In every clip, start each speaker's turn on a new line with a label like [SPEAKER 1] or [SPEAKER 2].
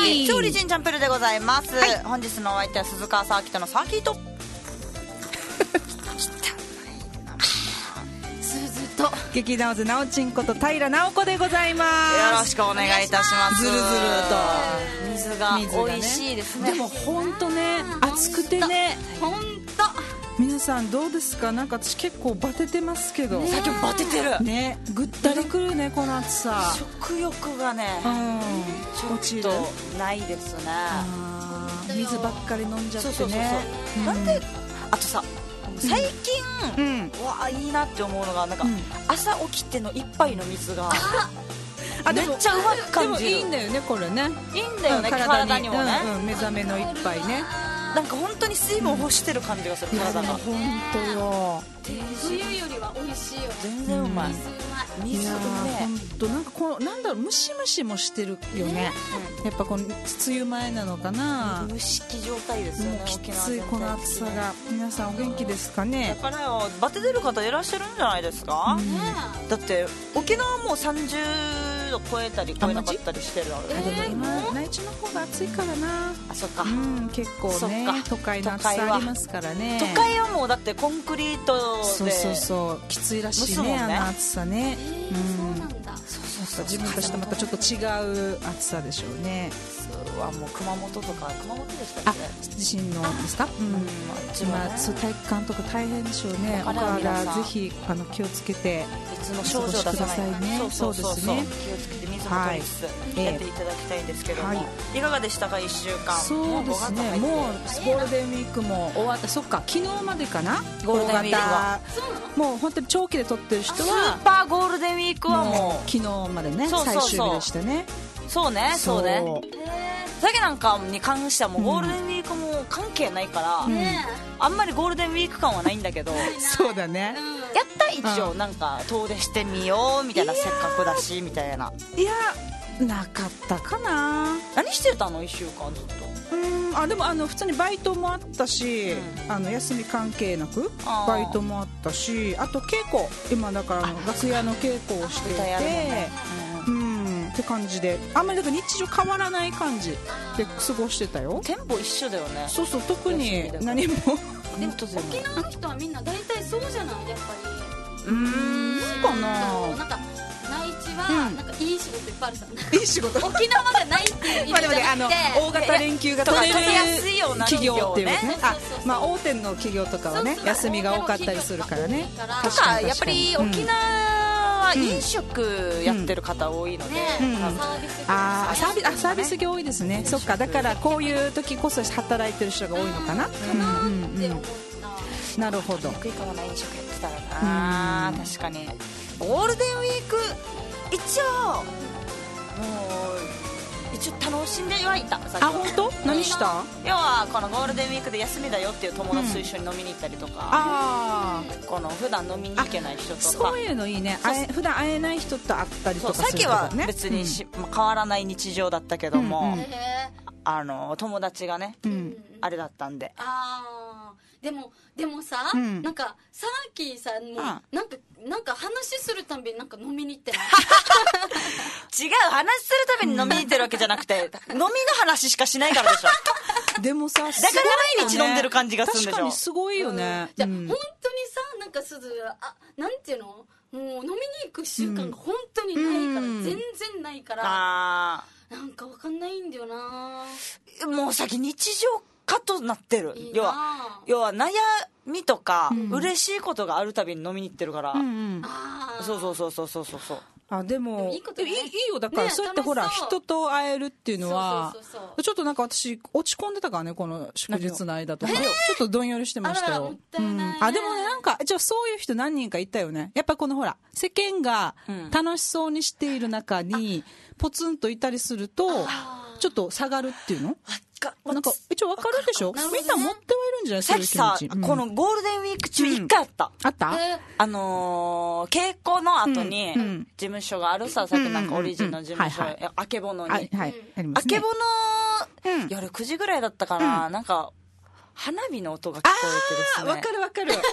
[SPEAKER 1] い
[SPEAKER 2] 調理人チャンプルでございます、本日のお相手は鈴川サーキットのサーキット
[SPEAKER 3] 鈴と
[SPEAKER 1] 劇団津なおちんこと平直子でございます。
[SPEAKER 2] よろしくお願いいたします。
[SPEAKER 1] ずるずると
[SPEAKER 2] 水が美味しいですね。
[SPEAKER 1] でも本当ね、暑くてね、
[SPEAKER 3] 本
[SPEAKER 1] 皆さんどうですか？なんか私結構バテてますけど、
[SPEAKER 2] 最近バテてる
[SPEAKER 1] ね、ぐったりくるねこの暑さ。
[SPEAKER 2] 食欲がね、ちょっとないですね。
[SPEAKER 1] 水ばっかり飲んじゃってね。
[SPEAKER 2] そうなんで、あとさ、最近、わあいいなって思うのがなんか、朝起きての一杯の水がめっちゃうまく感じる。
[SPEAKER 1] でもいいんだよねこれね。
[SPEAKER 2] いいんだよね、体にもね、
[SPEAKER 1] 目覚めの一杯ね。
[SPEAKER 2] なんか本当に水分を欲してる感じがする、体が。
[SPEAKER 1] 本当よ。
[SPEAKER 3] 冬よりは美味しいよね。
[SPEAKER 2] 全然うまい。水うめえ。
[SPEAKER 1] 本当なんかこうなんだろう、ムシムシもしてるよね。やっぱこの梅雨前なのかな。
[SPEAKER 2] 蒸し器状態ですよね。
[SPEAKER 1] きついこの暑さが。皆さんお元気ですかね。
[SPEAKER 2] だからよ、バテてる方いらっしゃるんじゃないですか。だって沖縄もう30度超えたり超えなかったりしてるので。
[SPEAKER 1] でも今内地の方が暑いからな。
[SPEAKER 2] あ、そっか。
[SPEAKER 1] 結構ね、都会の暑さありますからね。
[SPEAKER 2] 都会はもうだってコンクリートで
[SPEAKER 1] そうきついらしいね、あの暑さね。
[SPEAKER 3] そうなんだ。
[SPEAKER 1] そう自分たちとまたちょっと違う暑さでしょうね。
[SPEAKER 2] はもう熊本とか、熊本でしたっけ？
[SPEAKER 1] 地震のですか？今体育館とか大変でしょうね。お体ぜひ気をつけて
[SPEAKER 2] 別の症状出さない
[SPEAKER 1] ね。そうですね。
[SPEAKER 2] 気をつけて水も取りつつやっていただきたいんですけども、いかがでしたか1週間？
[SPEAKER 1] そうですね。もうゴールデンウィークも終わった。そっか、昨日までかな。
[SPEAKER 2] ゴールデンウィークは
[SPEAKER 1] もう本当に長期で撮ってる人は
[SPEAKER 2] スーパーゴールデンウィークはもう
[SPEAKER 1] 昨日までね、最終日でしたね。
[SPEAKER 2] そうね。だけなんかに関してはもうゴールデンウィークも関係ないから、あんまりゴールデンウィーク感はないんだけど、
[SPEAKER 1] そうだね。
[SPEAKER 2] やった一応なんか遠出してみようみたいな、せっかくだしみたいな。
[SPEAKER 1] いやなかったかな。
[SPEAKER 2] 何してたの1週間ずっと。
[SPEAKER 1] でも普通にバイトもあったし、休み関係なくバイトもあったし、あと稽古、今だから楽屋の稽古をしていて、って感じで、あんまりだから日常変わらない感じで過ごしてたよ。
[SPEAKER 2] テンポ一緒だよね。
[SPEAKER 1] そう特に何も。
[SPEAKER 3] でも沖縄の人はみんな大体そうじゃない、やっぱり。
[SPEAKER 1] そうかな。
[SPEAKER 3] なんか内地はなんかいい仕事いっぱいあるさ。
[SPEAKER 1] いい仕事。
[SPEAKER 3] 沖縄がないっていう意味じゃなくて、
[SPEAKER 1] 大型連休が取れる企業っていうね。大手の企業とかはね、休みが多かったりするからね。
[SPEAKER 2] とかやっぱり沖縄は飲食やってる方多いので、
[SPEAKER 1] サービス業多いですね。そっか、だからこういう時こそ働いてる人が多いのかな。なるほど。
[SPEAKER 2] 得意かはない飲食やってたらな。確かにゴールデンウィーク一応楽しんではいた。
[SPEAKER 1] 本当？何した？
[SPEAKER 2] 要はこのゴールデンウィークで休みだよっていう友達と一緒に飲みに行ったりとか、この普段飲みに行けない人とか、
[SPEAKER 1] そういうのいいね。普段会えない人と会ったりとかするとかね。
[SPEAKER 2] さっきは別に変わらない日常だったけども、友達がね、あれだったんで。
[SPEAKER 3] でもさ、なんかサーキーさんもなんか話するたびになんか飲みに行ってない？
[SPEAKER 2] 違う、話するたびに飲みに行ってるわけじゃなくて、飲みの話しかしないからでしょ。
[SPEAKER 1] でもさ、だ
[SPEAKER 2] から毎日飲んでる感じがするんでしょ。
[SPEAKER 1] 確かにすごいよね。
[SPEAKER 3] じゃあ本当にさ、なんかなんていうの、もう飲みに行く習慣が本当にないから、全然ないから、なんかわかんないんだよな。
[SPEAKER 2] もう先日常化となってる。要は悩みとか、嬉しいことがあるたびに飲みに行ってるから。そう。
[SPEAKER 1] でもいいよ。だからそうやってほら人と会えるっていうのは、ちょっとなんか私落ち込んでたからね、この祝日の間とかちょっとどんよりしてましたよ。でもね、なんかそういう人何人かいたよね。やっぱこのほら世間が楽しそうにしている中にポツンといたりするとちょっと下がるっていうの。なんか一応わかるでしょ。みんな持ってはいるんじゃない？
[SPEAKER 2] さっきさ、このゴールデンウィーク中1回あった。
[SPEAKER 1] あった？
[SPEAKER 2] 稽古の後に事務所があるさ、さっきなんかオリジンの事務所、あけぼのに。あけぼの夜9時ぐらいだったかな、なんか花火の音が聞こえてですね。
[SPEAKER 1] わかる。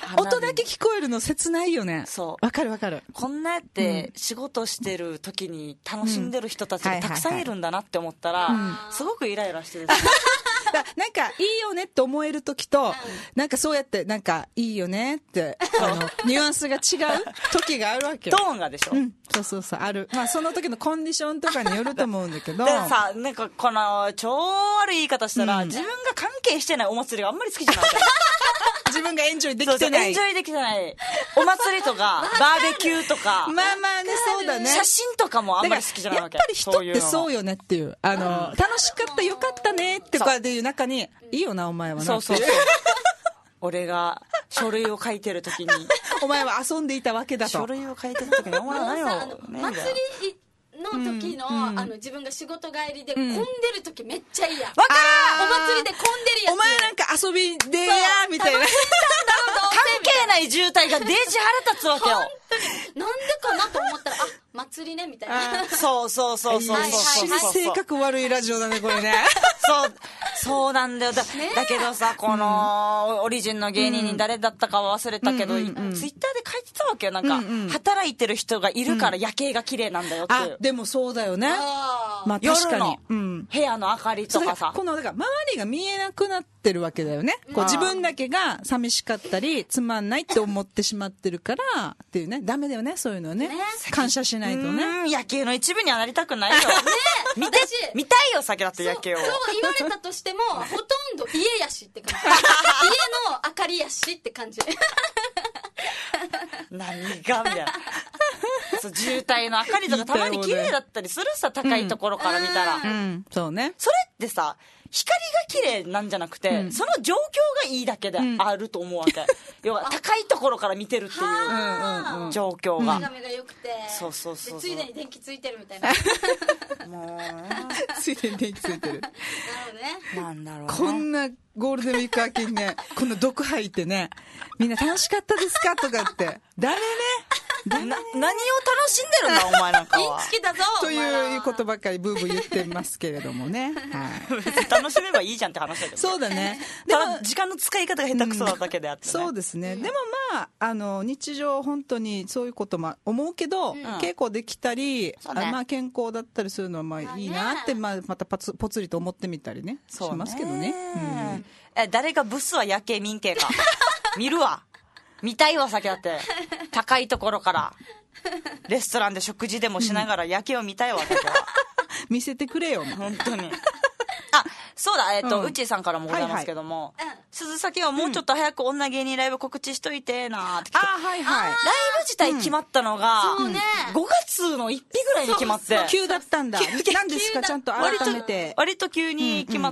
[SPEAKER 1] 音だけ聞こえるの切ないよね。
[SPEAKER 2] そう。
[SPEAKER 1] わかるわかる。
[SPEAKER 2] こんなやって仕事してる時に楽しんでる人たちがたくさんいるんだなって思ったら、すごくイライラしてる。
[SPEAKER 1] なんかいいよねって思える時と、なんかそうやってなんかいいよねってニュアンスが違う時があるわけよ。
[SPEAKER 2] トーンがでしょ。
[SPEAKER 1] そうそうそう、ある。まあその時のコンディションとかによると思うんだけど。
[SPEAKER 2] でさ、なんかこの超悪い言い方したら、自分が関係してないお祭りがあんまり好きじゃない。
[SPEAKER 1] 自分がエンジョイできてない。
[SPEAKER 2] エンジョイできてない。お祭りとか、バーベキューとか。
[SPEAKER 1] まあまあね、そうだね。
[SPEAKER 2] 写真とかもあんまり好きじゃないわけ。
[SPEAKER 1] やっぱり人ってそうよねっていう。楽しかった、よかったねってかでいう中に、いいよな、お前はな。
[SPEAKER 2] そうそうそう。俺が書類を書いてる時に。
[SPEAKER 1] お前は遊んでいたわけだと。
[SPEAKER 2] 書類を書いてる時に、お前は何よ。
[SPEAKER 3] 祭りの時の、自分が仕事帰りで混んでる時めっちゃ嫌。わ
[SPEAKER 1] かる。
[SPEAKER 3] お祭りで混んでるやつ。
[SPEAKER 1] お前なんか遊びでやみたいな。関
[SPEAKER 2] 係ない渋滞がデージ腹立つわけよ。
[SPEAKER 3] 本当に。なんでかなと思ったら、あ、祭りねみたいな。
[SPEAKER 2] そうそうそうそうそう。
[SPEAKER 1] 性格悪いラジオだね、これね。
[SPEAKER 2] そうなんだよ。だけどさ、この、オリジンの芸人に誰だったかは忘れたけど、ツイッターで書いてたわけよ。なんか、働いてる人がいるから夜景が綺麗なんだよっていう。
[SPEAKER 1] でもそうだよね。まあ確かに。
[SPEAKER 2] 部屋の明かりとかさ。
[SPEAKER 1] この、だから周りが見えなくなってるわけだよね。こう自分だけが寂しかったり、つまんないって思ってしまってるから、っていうね。ダメだよね、そういうのね。感謝しないとね。
[SPEAKER 2] 夜景の一部にはなりたくないよ。見たいよ、先だって夜景を。
[SPEAKER 3] そう言われたとしても、ほとんど家やしって感じ。家の明かりやしって感じ。
[SPEAKER 2] 何がみたいな。そう、渋滞の明かりとかたまに綺麗だったりするさ、高いところから見たら。
[SPEAKER 1] そうね。
[SPEAKER 2] それってさ、光が綺麗なんじゃなくて、その状況がいいだけであると思うわけ。要は高いところから見てるっていう状況が。
[SPEAKER 3] 眺めが良くて。
[SPEAKER 2] そうそうそう。
[SPEAKER 3] ついでに電気ついてるみたいな。
[SPEAKER 2] も
[SPEAKER 1] う。ついでに電気ついてる。
[SPEAKER 3] なるほどね。
[SPEAKER 2] なんだろうね。
[SPEAKER 1] こんなゴールデンウィーク明けにね、この毒吐いてね、みんな楽しかったですかとかって。ダメね。
[SPEAKER 2] 何を楽しんでるんだお前なんかは。
[SPEAKER 3] インチキだぞ
[SPEAKER 1] ということばっかりブーブー言ってますけれどもね。
[SPEAKER 2] はい。楽しめばいいじゃんって話だけど。
[SPEAKER 1] そうだね。
[SPEAKER 2] でも時間の使い方が下手くそなだけであって、ね
[SPEAKER 1] そうですね。でもまあ日常本当にそういうことも思うけど、稽古できたり、まあ健康だったりするのはまあいいなって、またぽつりと思ってみたりねしますけどね。
[SPEAKER 2] 誰がブスは夜景民系か見るわ。見たいわ、先だって。高いところから。レストランで食事でもしながら夜景を見たいわ、先は。
[SPEAKER 1] 見せてくれよ、
[SPEAKER 2] 本当に。あ、そうだ、うちーさんからもございますけども、鈴先はもうちょっと早く女芸人ライブ告知しといてなーって来て。
[SPEAKER 1] はいはい。
[SPEAKER 2] ライブ自体決まったのが、5月の1日ぐらいに決まって。
[SPEAKER 1] 急だったんだ。何ですか、ちゃんと改めて。
[SPEAKER 2] 割と急に決まって、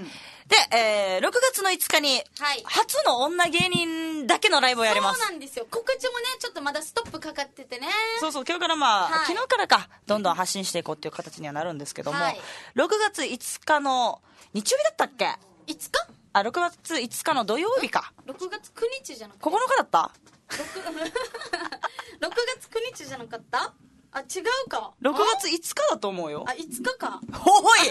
[SPEAKER 2] で、6月の5日に、初の女芸人だけのライブをやります。
[SPEAKER 3] そうなんですよ。告知もね、ちょっとまだストップかかっててね。
[SPEAKER 2] そうそう、今日から昨日からか、どんどん発信していこうっていう形にはなるんですけども、6月5日の、日曜日だったっけ
[SPEAKER 3] ?5 日
[SPEAKER 2] 6月5日の土曜日か。
[SPEAKER 3] 6月9日じゃなくて。
[SPEAKER 2] 9日だった
[SPEAKER 3] 6月9日じゃなかったあ、違うか。
[SPEAKER 2] 6月5日だと思うよ。
[SPEAKER 3] あ、5日か。
[SPEAKER 2] おい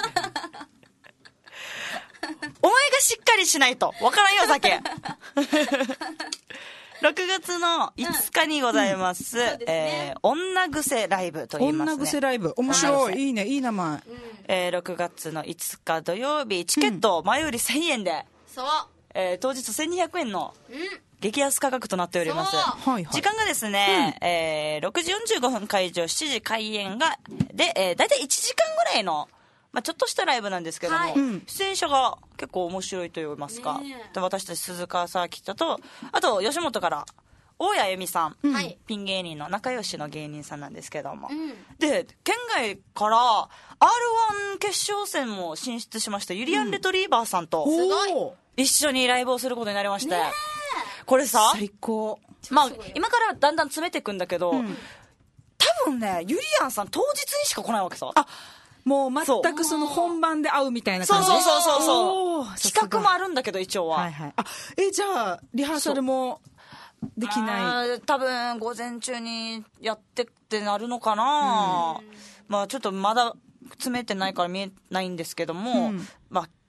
[SPEAKER 2] お前がしっかりしないと。わからんよ、酒。6月の5日にございます。女癖ライブと言いますね。
[SPEAKER 1] 女癖ライブ。面白い。いいね、いい名前。
[SPEAKER 2] 6月の5日土曜日、チケット前売り1000円で、
[SPEAKER 3] そう。
[SPEAKER 2] 当日1200円の激安価格となっております。時間がですね、6時45分会場、7時開演が、で、だいたい1時間ぐらいの、まあ、ちょっとしたライブなんですけども、出演者が結構面白いと言いますか、で私たち鈴川サーキットと、あと吉本から大谷由美さん、ピン芸人の仲良しの芸人さんなんですけども、で県外から R1 決勝戦も進出しましたユリアン・レトリーバーさんと一緒にライブをすることになりまして、これさ、
[SPEAKER 1] 最高。
[SPEAKER 2] まあ今からだんだん詰めていくんだけど、多分ねユリアンさん当日にしか来ないわけさ。
[SPEAKER 1] もう全くその本番で会うみたいな感じ。
[SPEAKER 2] そう企画もあるんだけど一応は。
[SPEAKER 1] じゃあリハーサルもできない。
[SPEAKER 2] 多分午前中にやってってなるのかな。まあちょっとまだ詰めてないから見えないんですけども、まあ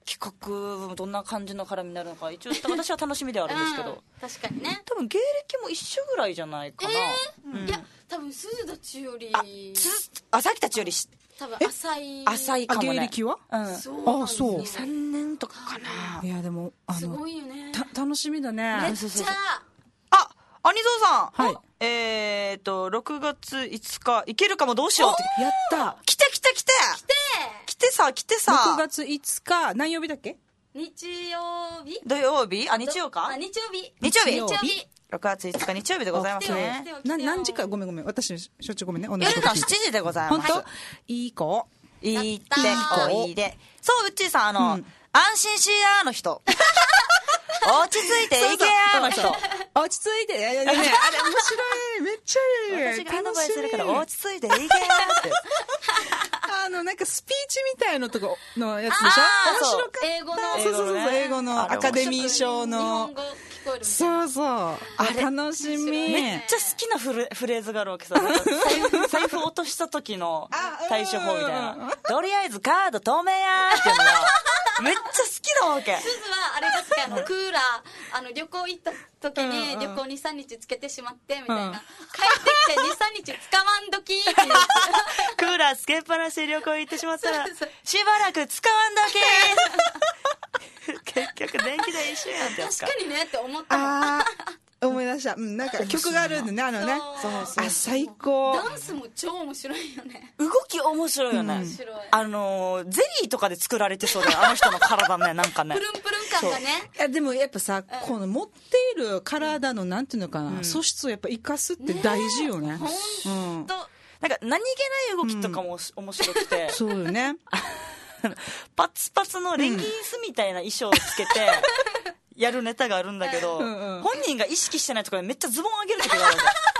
[SPEAKER 2] 企画どんな感じの絡みになるのか一応私は楽しみではあるんですけど
[SPEAKER 3] 確かにね
[SPEAKER 2] 多分芸歴も一緒ぐらいじゃないかな、
[SPEAKER 3] いや多分鈴たちより
[SPEAKER 2] さっきたちより
[SPEAKER 3] 多分
[SPEAKER 2] 浅いかもね。
[SPEAKER 1] 芸歴は
[SPEAKER 3] そう
[SPEAKER 1] そう
[SPEAKER 2] 3年とかかな。
[SPEAKER 1] いやでも
[SPEAKER 3] すごいよね
[SPEAKER 1] 楽しみだね。
[SPEAKER 3] めっちゃ
[SPEAKER 2] アニゾーさん、
[SPEAKER 1] はい、
[SPEAKER 2] 6月5日行けるかもどうしようって
[SPEAKER 1] やった
[SPEAKER 2] 来て来てさ
[SPEAKER 1] 6月5日何曜日だっけ？
[SPEAKER 3] 日曜日
[SPEAKER 2] 土曜日日曜か
[SPEAKER 3] 日曜日
[SPEAKER 2] 6月5日日曜日でございますね。
[SPEAKER 1] 何時かごめん私しょっちゅうごめんね。
[SPEAKER 2] 夜の7時でございます。
[SPEAKER 1] 本当いい子
[SPEAKER 2] いいっておいで。そううっちーさん安心しやーの人落ち着いていけやーの人
[SPEAKER 1] 落ち着いてあれ面白いめっちゃいい
[SPEAKER 2] 私がアドバイスするから落ち着いていけやーって
[SPEAKER 1] なんかスピーチみたいのとかのやつでしょ。面白かった英語のアカデミー賞の
[SPEAKER 3] 日本語聞こえる
[SPEAKER 1] そう楽しみ。
[SPEAKER 2] めっちゃ好きなフレーズがあるわけさ財布落とした時の対処法みたいなとりあえずカード止めやーっていうのがめっちゃ好きなわけ。
[SPEAKER 3] すずはあれですかクーラー旅行行った時に旅行 2,3 日つけてしまってみたいな、帰ってきて 2,3 日使わんどきっていう
[SPEAKER 2] クーラーつけっぱなしで旅行行ってしまったらしばらく使わんどき結局電気代一緒やんってやつか。
[SPEAKER 3] 確かにねって思った
[SPEAKER 1] 思い出した。なんか曲があるんでねそう最高。
[SPEAKER 3] ダンスも超面白いよね。
[SPEAKER 2] 動き面白いよね。
[SPEAKER 3] 面白い。
[SPEAKER 2] ゼリーとかで作られてそうだよ人の体ねなんかね。
[SPEAKER 3] プルンプルン感がね。
[SPEAKER 1] いやでもやっぱさこの持っている体のなんていうのかな素質をやっぱ生かすって大事よね。
[SPEAKER 2] 本当。なんか何気ない動きとかも面白くて。
[SPEAKER 1] そうよね。
[SPEAKER 2] パツパツのレギンスみたいな衣装をつけてやるネタがあるんだけど、本人が意識してないところでめっちゃズボン上げる時がある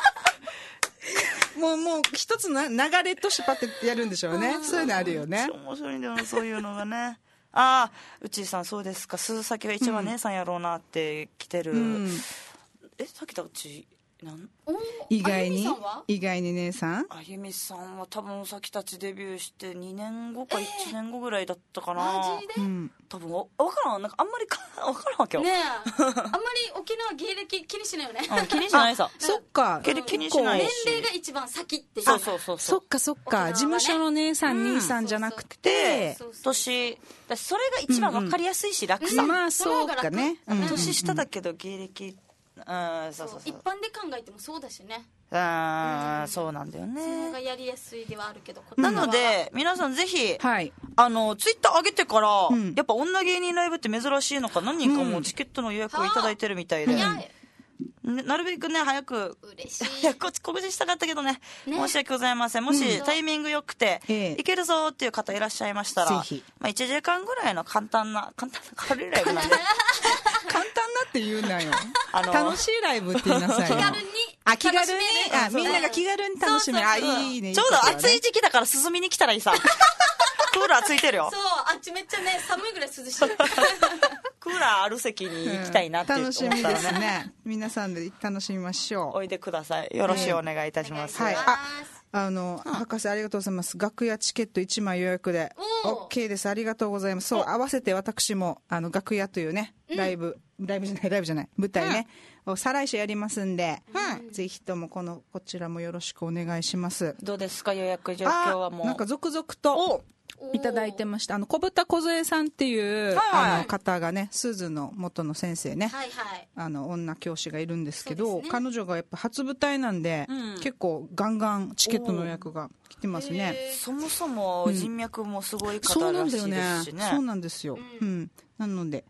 [SPEAKER 1] もう一つの流れとしてパッてやるんでしょうね。そういうのあるよね。
[SPEAKER 2] 面白いんだよなそういうのがね。うちさんそうですか鈴崎は一番姉さんやろうなって来てる、さっきだうち
[SPEAKER 1] 意外に姉さん
[SPEAKER 2] あゆみさんは多分さきたちデビューして2年後か1年後ぐらいだったかな。
[SPEAKER 3] マジで、
[SPEAKER 2] 多分分からんなんかあんまり分からんわけよ
[SPEAKER 3] ねえあんまり沖縄芸歴気にしないよね、
[SPEAKER 2] 気にしないさ
[SPEAKER 1] そっか
[SPEAKER 2] 気にしないし
[SPEAKER 3] 年齢が一番先っていう
[SPEAKER 2] そう
[SPEAKER 1] そっか事務所の姉さん兄さんじゃなくて
[SPEAKER 2] 年だしそれが一番分かりやすいし楽さ
[SPEAKER 1] まあそうかね
[SPEAKER 2] 年下だけど芸歴そう
[SPEAKER 3] 一般で考えてもそうだしね
[SPEAKER 2] そうなんだよね。
[SPEAKER 3] それがやりやすいではあるけど
[SPEAKER 2] なので皆さんぜひ、ツイッター上げてから、やっぱ女芸人ライブって珍しいのか何人かもうチケットの予約をいただいてるみたいで、なるべくね早く告知したかったけどね申し訳ございません。もしタイミングよくていけるぞっていう方いらっしゃいましたら、1時間ぐらいの簡単な軽いライブなんで
[SPEAKER 1] 簡単なって言うなよ楽しいライブって言いなさいよ。気軽にみんなが気軽に楽しめる。いいね。
[SPEAKER 2] ちょうど暑い時期だから涼みに来たらいいさクーラーついてるよ。
[SPEAKER 3] そうあっちめっちゃね寒いぐらい涼しい
[SPEAKER 2] クーラーある席に行きたいなって思ったらね、
[SPEAKER 1] 楽しみですね。皆さんで楽しみましょう。
[SPEAKER 2] おいでください。よろしくお願いいたします。
[SPEAKER 1] 博士ありがとうございます。楽屋チケット1枚予約で OK です。ありがとうございます。そう合わせて私も楽屋というねライブじゃない舞台ね、再来週やりますんで、ぜひともこちらもよろしくお願いします。
[SPEAKER 2] どうですか予約状況はもう
[SPEAKER 1] なんか続々といただいてました。小豚梢さんっていう、方がね鈴の元の先生ね、女教師がいるんですけど、彼女がやっぱ初舞台なんで、結構ガンガンチケットの予約が来てますね。
[SPEAKER 2] そもそも人脈もすごい方らしいですしね。
[SPEAKER 1] そうなんですよ。なので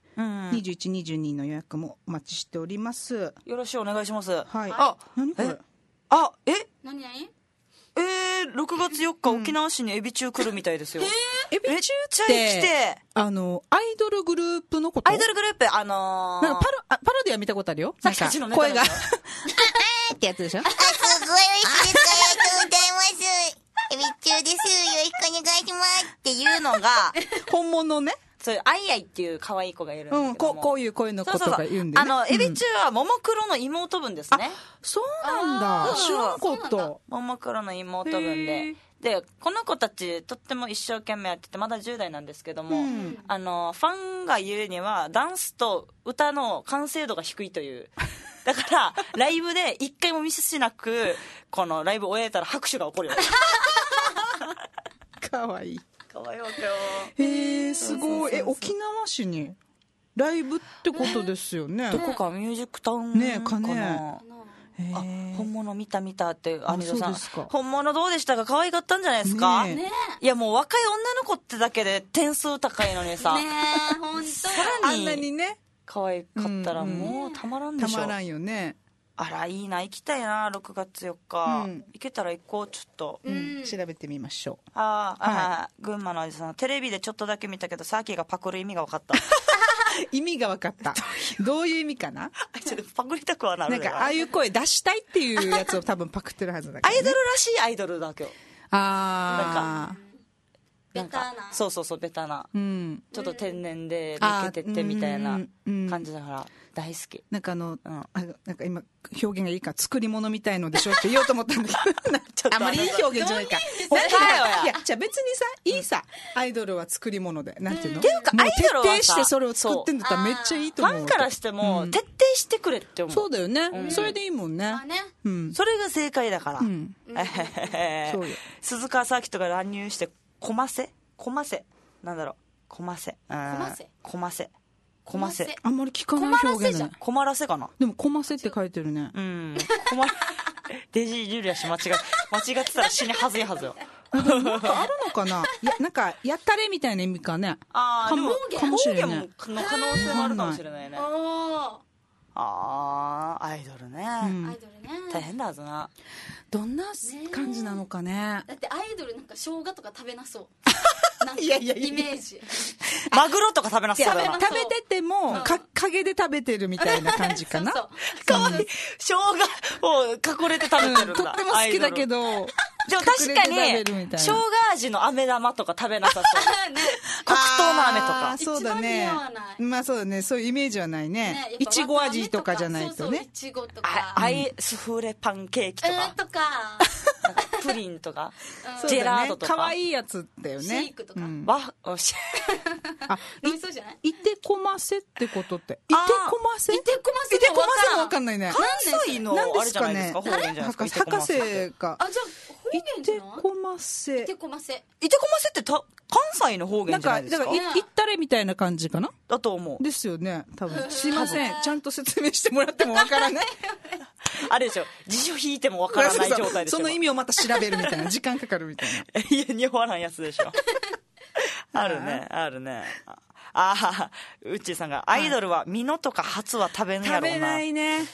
[SPEAKER 1] 21、22の予約もお待ちしております。
[SPEAKER 2] よろしくお願いします。
[SPEAKER 1] はい。何これ
[SPEAKER 3] 何
[SPEAKER 2] 6月4日、沖縄市にエビ中来るみたいですよ。
[SPEAKER 1] エビ中ってアイドルグループのこと？
[SPEAKER 2] アイドルグループ
[SPEAKER 1] なんかパロディは見たことあるよ。
[SPEAKER 2] さっきたちのネタ
[SPEAKER 1] 声がってやつでしょ。
[SPEAKER 4] すごい美味しいです。ありがとうございます。エビ中です。よろしくお願いします。
[SPEAKER 2] っていうのが
[SPEAKER 1] 本物ね。
[SPEAKER 2] そういうアイアイっていう可愛い子がいるんですけども、
[SPEAKER 1] こういう声の子とか言うんでね。
[SPEAKER 2] エビ中はももクロの妹分ですね。
[SPEAKER 1] そうなんだ。知らんこと。
[SPEAKER 2] ももクロの妹分で、この子たちとっても一生懸命やってて、まだ10代なんですけども、ファンが言うにはダンスと歌の完成度が低いという。だからライブで一回もミスしなくこのライブ終えたら拍手が起こるよ。
[SPEAKER 1] かわいい。
[SPEAKER 2] かわいいわけよ。
[SPEAKER 1] へえ、すごい。沖縄市にライブってことですよね。
[SPEAKER 2] どこかミュージックタウンかな。本物見たってアニドさん、本物どうでしたか？可愛かったんじゃないですか？いやもう若い女の子ってだけで点数高いのにさ、
[SPEAKER 3] 本当
[SPEAKER 2] さらに
[SPEAKER 1] あんなにね
[SPEAKER 2] 可愛かったらもうたまらんでしょ。
[SPEAKER 1] たまらんよね。
[SPEAKER 2] あらいいな、行きたいな。6月4日、行けたら行こう。ちょっと、
[SPEAKER 1] 調べてみましょう。
[SPEAKER 2] 群馬のおじさん、テレビでちょっとだけ見たけどサーキーがパクる意味が分かった。
[SPEAKER 1] 意味が分かった。どういう意味かな？
[SPEAKER 2] ちょっとパクりたくはなる。
[SPEAKER 1] なんかああいう声出したいっていうやつを多分パクってるはずだから、
[SPEAKER 2] アイドルらしいアイドルだけど。
[SPEAKER 3] ベタな。
[SPEAKER 2] そうベタな、ちょっと天然で抜けてってみたいな感じだから大好き。
[SPEAKER 1] なんかなんか今表現がいいか、作り物みたいのでしょって言おうと思ったんだけどあんまりいい表現じゃないか。いやじゃあ別にさ、いいさ、アイドルは作り物で、なんていうの、
[SPEAKER 2] っていうかアイドルはさ、
[SPEAKER 1] 徹底してそれを作ってんだったらめっちゃいいと思う。
[SPEAKER 2] ファンからしても徹底してくれって思う。
[SPEAKER 1] そうだよね、それでいいもんね。
[SPEAKER 2] それが正解だから。
[SPEAKER 1] そうよ。
[SPEAKER 2] 鈴川サーキットが乱入してコマセなんだろう、コマセ
[SPEAKER 1] あんまり聞かない表現だね。
[SPEAKER 2] コマラセかな。
[SPEAKER 1] でもコマセって書いてるね。
[SPEAKER 2] デジジュリア氏間違ってたら死にはずいはずよ。
[SPEAKER 1] なんかあるのかな。なんかやったれみたいな意味かね。
[SPEAKER 2] でも
[SPEAKER 1] かもしれない。
[SPEAKER 2] 方言の可能性もあるかもしれないね。アイドルね。大変だはずな。
[SPEAKER 1] どんな感じなのかね。
[SPEAKER 3] だってアイドルなんか生姜とか食べなそう。
[SPEAKER 1] いや
[SPEAKER 3] イメージ。
[SPEAKER 2] マグロとか食べなそうだな。
[SPEAKER 1] 食べてても陰で食べてるみたいな感じかな。
[SPEAKER 2] かわいい。生姜を隠れて食べてるんだ。
[SPEAKER 1] とっても好きだけど。
[SPEAKER 2] でも確かに生姜味の飴玉とか食べなさそう。黒糖の飴とか。
[SPEAKER 1] そうだね。まあそうだね。そういうイメージはないね。いちご味とかじゃないとね。
[SPEAKER 3] いちごとか。
[SPEAKER 2] アイスフレパンケーキとか。プリンとか。ジェラートとか。
[SPEAKER 1] かわいいやつだよね。
[SPEAKER 3] シェイクとか。
[SPEAKER 2] 飲みそうじゃない？
[SPEAKER 1] いてこませってことって。いてこませもわかんないね。
[SPEAKER 2] 関西のあれじゃないですか、方言じゃないですか。
[SPEAKER 1] 博士が。
[SPEAKER 3] じゃあ方言じゃない？
[SPEAKER 1] いてこませって
[SPEAKER 2] 関西の方言じゃないですか。
[SPEAKER 1] だからいったれみたいな感じかな
[SPEAKER 2] だと思う。
[SPEAKER 1] ですよね、多分。すいません、ちゃんと説明してもらってもわからない。
[SPEAKER 2] あれでしょ、辞書引いてもわからない状態でしょ。
[SPEAKER 1] その意味をまた調べるみたいな、時間かかるみたいな。
[SPEAKER 2] いや、にわらんやつでしょ。あるね。うっちーさんが、アイドルはミノとかハツは食べんやろうな。
[SPEAKER 1] 食べないね。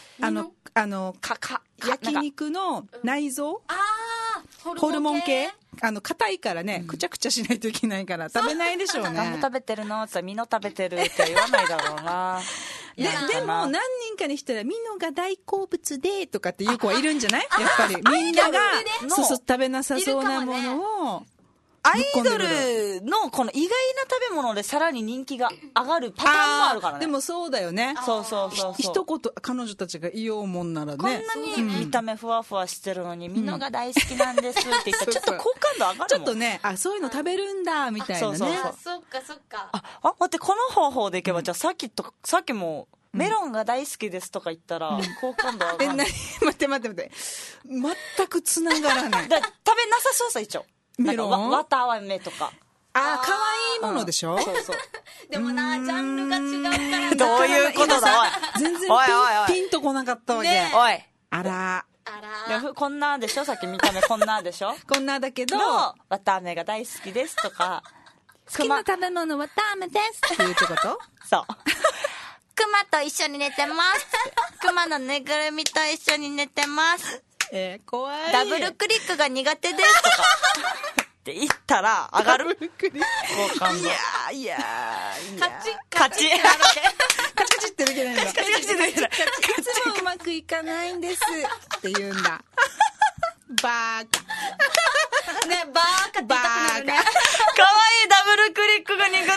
[SPEAKER 1] 焼肉の内臓、ホルモン系、硬いからね、くちゃくちゃしないといけないから食べないでしょうね。
[SPEAKER 2] 何食べてるのって言ったらミノ食べてるって言わないだろうな。
[SPEAKER 1] でも何人かにしたらミノが大好物でとかっていう子はいるんじゃない？やっぱりみんなが食べなさそうなものを。
[SPEAKER 2] アイドルのこの意外な食べ物でさらに人気が上がるパターンもあるからね。
[SPEAKER 1] でもそうだよね。
[SPEAKER 2] そう。
[SPEAKER 1] 一言彼女たちが言おうもんならね。
[SPEAKER 2] こんなに見た目ふわふわしてるのにミノが大好きなんですって言ったらちょっと好感度上がるもん。
[SPEAKER 1] ちょっとね、そういうの食べるんだみたいなね。
[SPEAKER 3] そっか。
[SPEAKER 2] 待って、この方法でいけば、じゃあさっきもメロンが大好きですとか言ったら好感度上がる。
[SPEAKER 1] 待って全く繋がらない。
[SPEAKER 2] 食べなさそうさ一応。
[SPEAKER 1] メロン、
[SPEAKER 2] わたあめとか。
[SPEAKER 1] 可愛いものでしょ。
[SPEAKER 2] そう。
[SPEAKER 3] でもな、ジャンルが違うから。
[SPEAKER 2] どういうことだ、おい。
[SPEAKER 1] 全然ピンとこなかったわけ。
[SPEAKER 2] おい。
[SPEAKER 1] あら。
[SPEAKER 2] こんなでしょ、さっき見た目こんなでしょ。
[SPEAKER 1] こんなだけど、
[SPEAKER 2] わたあめが大好きですとか。
[SPEAKER 1] 好きな食べ物わたあめですっていうってこと？
[SPEAKER 2] そう。
[SPEAKER 4] クマと一緒に寝てます。クマのぬいぐるみと一緒に寝てます。
[SPEAKER 1] 怖い。
[SPEAKER 4] ダブルクリックが苦手ですとか
[SPEAKER 2] って言ったら上がる。好感度。
[SPEAKER 1] いや
[SPEAKER 2] 勝ち
[SPEAKER 1] カチカチってできないんだ。
[SPEAKER 2] カチカチってできない。
[SPEAKER 1] いつもうまくいかないんですって言うんだ。バーカ。
[SPEAKER 3] ね、バーカって言いたくなるね。
[SPEAKER 2] かわいいダブルクリックが苦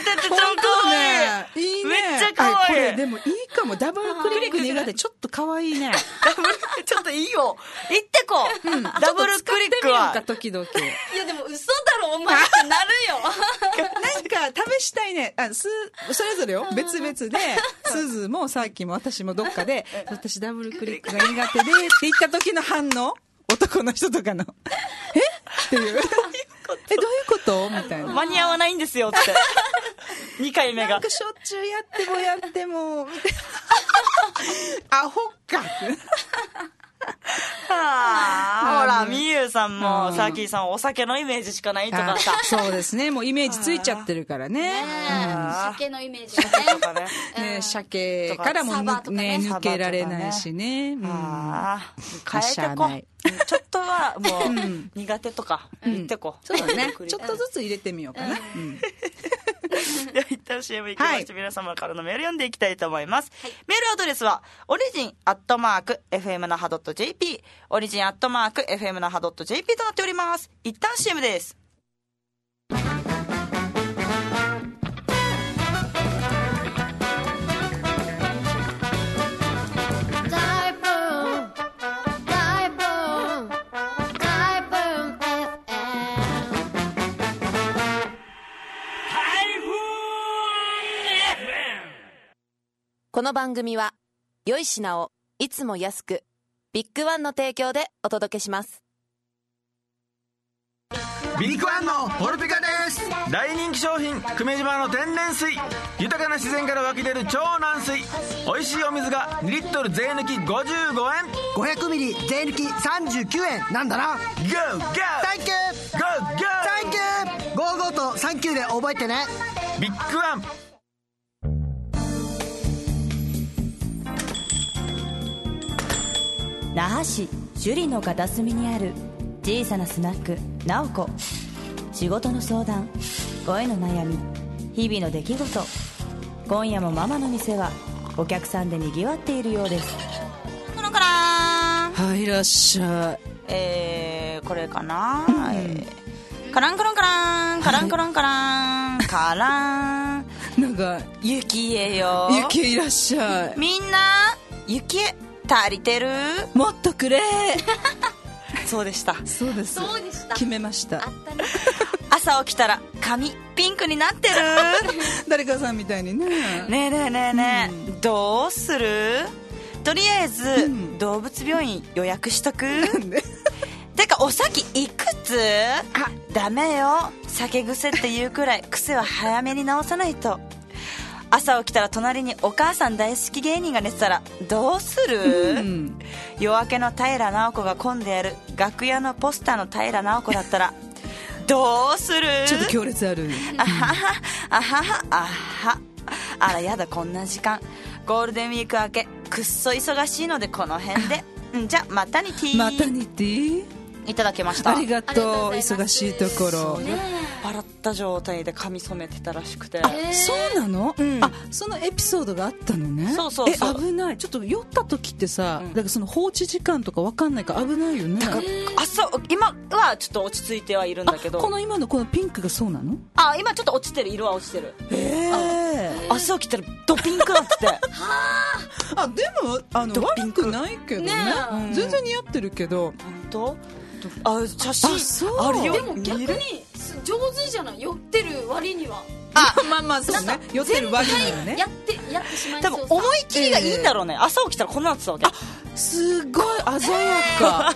[SPEAKER 2] てて超可愛い。
[SPEAKER 1] いいね。
[SPEAKER 2] めっちゃ可愛い。
[SPEAKER 1] これでもいいかも。ダブルクリック苦手。ちょっと可愛いね。
[SPEAKER 2] ちょっといいよ。言ってこう。ダブルクリックは。
[SPEAKER 1] 時々。
[SPEAKER 3] いやでも嘘だろお前ってなるよ。
[SPEAKER 1] なんか試したいね。それぞれよ。別々で、すずもさっきも私もどっかで、私ダブルクリックが苦手でって言った時の反応。男の人とかの。えっていう。どういうことみたいな。
[SPEAKER 2] 間に合わないんですよって。2回目が。
[SPEAKER 1] なんかしょっちゅうやっても、みたいな。アホかって。
[SPEAKER 2] ほら、みゆさんも、さきさんお酒のイメージしかないとかさ。
[SPEAKER 1] そうですね。もうイメージついちゃってるからね。
[SPEAKER 3] 鮭のイメージがね。
[SPEAKER 1] ね、鮭からもね、抜けられないしね。
[SPEAKER 2] 変えてこう。ちょっとはもう苦手とか言ってこう。
[SPEAKER 1] そうだね。ちょっとずつ入れてみようかな。
[SPEAKER 2] では一旦 CM 行きまして、皆様からのメール読んでいきたいと思います。メールアドレスはオリジン@fm那覇.jp オリジン@fm那覇.jp となっております。一旦 CM です。
[SPEAKER 5] この番組は良い品をいつも安くビッグワンの提供でお届けします。
[SPEAKER 6] ビッグワンのポルピカです。大人気商品久米島の天然水、豊かな自然から湧き出る超軟水、美味しいお水が2リットル税抜き55円、
[SPEAKER 7] 500ミリ税抜き39円なんだな。
[SPEAKER 6] GO! GO!
[SPEAKER 7] サンキュー
[SPEAKER 6] GO! GO!
[SPEAKER 7] サンキュー55と39で覚えてね。
[SPEAKER 6] ビッグワン。
[SPEAKER 2] 那覇市首里の片隅にある小さなスナックなおこ。仕事の相談、恋の悩み、日々の出来事。今夜もママの店はお客さんでにぎわっているようです。コロコローン。
[SPEAKER 1] はい、いらっしゃ
[SPEAKER 2] い。これかな、カランコロンカラン、カランコロンカラン、カラン。
[SPEAKER 1] なんか
[SPEAKER 2] ゆきえよ。
[SPEAKER 1] ゆきえいらっしゃい。
[SPEAKER 2] みんなゆきえ足りてる？
[SPEAKER 1] もっとくれ。
[SPEAKER 2] そうでした。
[SPEAKER 1] そうです。
[SPEAKER 3] そうでした。
[SPEAKER 1] 決めました。
[SPEAKER 2] 朝起きたら髪ピンクになってる。
[SPEAKER 1] 誰かさんみたいにね。
[SPEAKER 2] ねえねえねえねえ、どうする？とりあえず、動物病院予約しとく。てかお先いくつ？ダメよ、酒癖っていうくらい癖は早めに直さないと。朝起きたら隣にお母さん大好き芸人が寝てたらどうする？夜明けの平直子が混んでやる楽屋のポスターの平直子だったらどうする？
[SPEAKER 1] ちょっと強烈ある。
[SPEAKER 2] あははあははあは。あらやだ、こんな時間。ゴールデンウィーク明けくっそ忙しいのでこの辺で。じゃマタニティ
[SPEAKER 1] マタニティ
[SPEAKER 2] いただきました。
[SPEAKER 1] ありがとう。忙しいところ
[SPEAKER 2] 笑った状態で髪染めてたらしくて。
[SPEAKER 1] そうなの？そのエピソードがあったのね。
[SPEAKER 2] そうそうそう。
[SPEAKER 1] 危ない。ちょっと酔った時ってさ、だからその放置時間とか分かんないから危ないよね。
[SPEAKER 2] 今はちょっと落ち着いてはいるんだけど。
[SPEAKER 1] この今のこのピンクがそうなの？
[SPEAKER 2] 今ちょっと落ちてる。色は落ちてる。朝起きたらドピンクだって。
[SPEAKER 1] でも悪くないけどね。全然似合ってるけど。
[SPEAKER 2] 本当？写真あるよ。
[SPEAKER 3] でも逆に上手じゃない？酔ってる割には。
[SPEAKER 1] まあそうね。酔ってる割にはね。
[SPEAKER 3] やってしまいそう。
[SPEAKER 2] 多分思い切りがいいんだろうね。朝起きたらこんななってたわけ。
[SPEAKER 1] すごい鮮やか。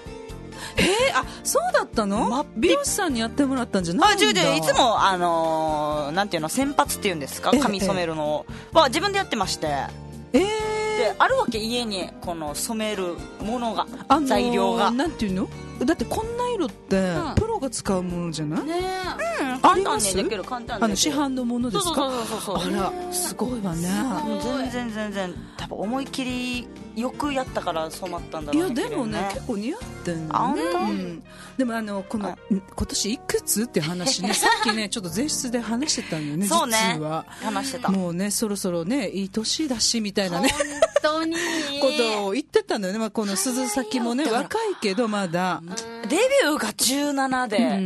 [SPEAKER 1] そうだったの？美容師さんにやってもらったんじゃないんだ。
[SPEAKER 2] いつもなんていうの、洗髪っていうんですか、髪染めるのは自分でやってまして。であるわけ、家にこの染めるものが、材料が
[SPEAKER 1] なんていうの？だってこんな色ってプロが使うものじゃない？
[SPEAKER 2] 簡単にできる。簡単にできる。
[SPEAKER 1] 市販のものですか？
[SPEAKER 2] そう。
[SPEAKER 1] あらすごいわね。
[SPEAKER 2] 全然多分思い切りよくやったから染まったんだろうね。
[SPEAKER 1] いやでもね、結構似合ってんのね。でもこの今年いくつって話ね、さっきねちょっと前室で話してたんだよね。
[SPEAKER 2] そうね、
[SPEAKER 1] 実は
[SPEAKER 2] 話してた。
[SPEAKER 1] もうねそろそろねいい年だしみたいなね
[SPEAKER 3] 本当に
[SPEAKER 1] ことを言ってたんだよね。この鈴先もね若いけどまだ
[SPEAKER 2] デビューが17で、9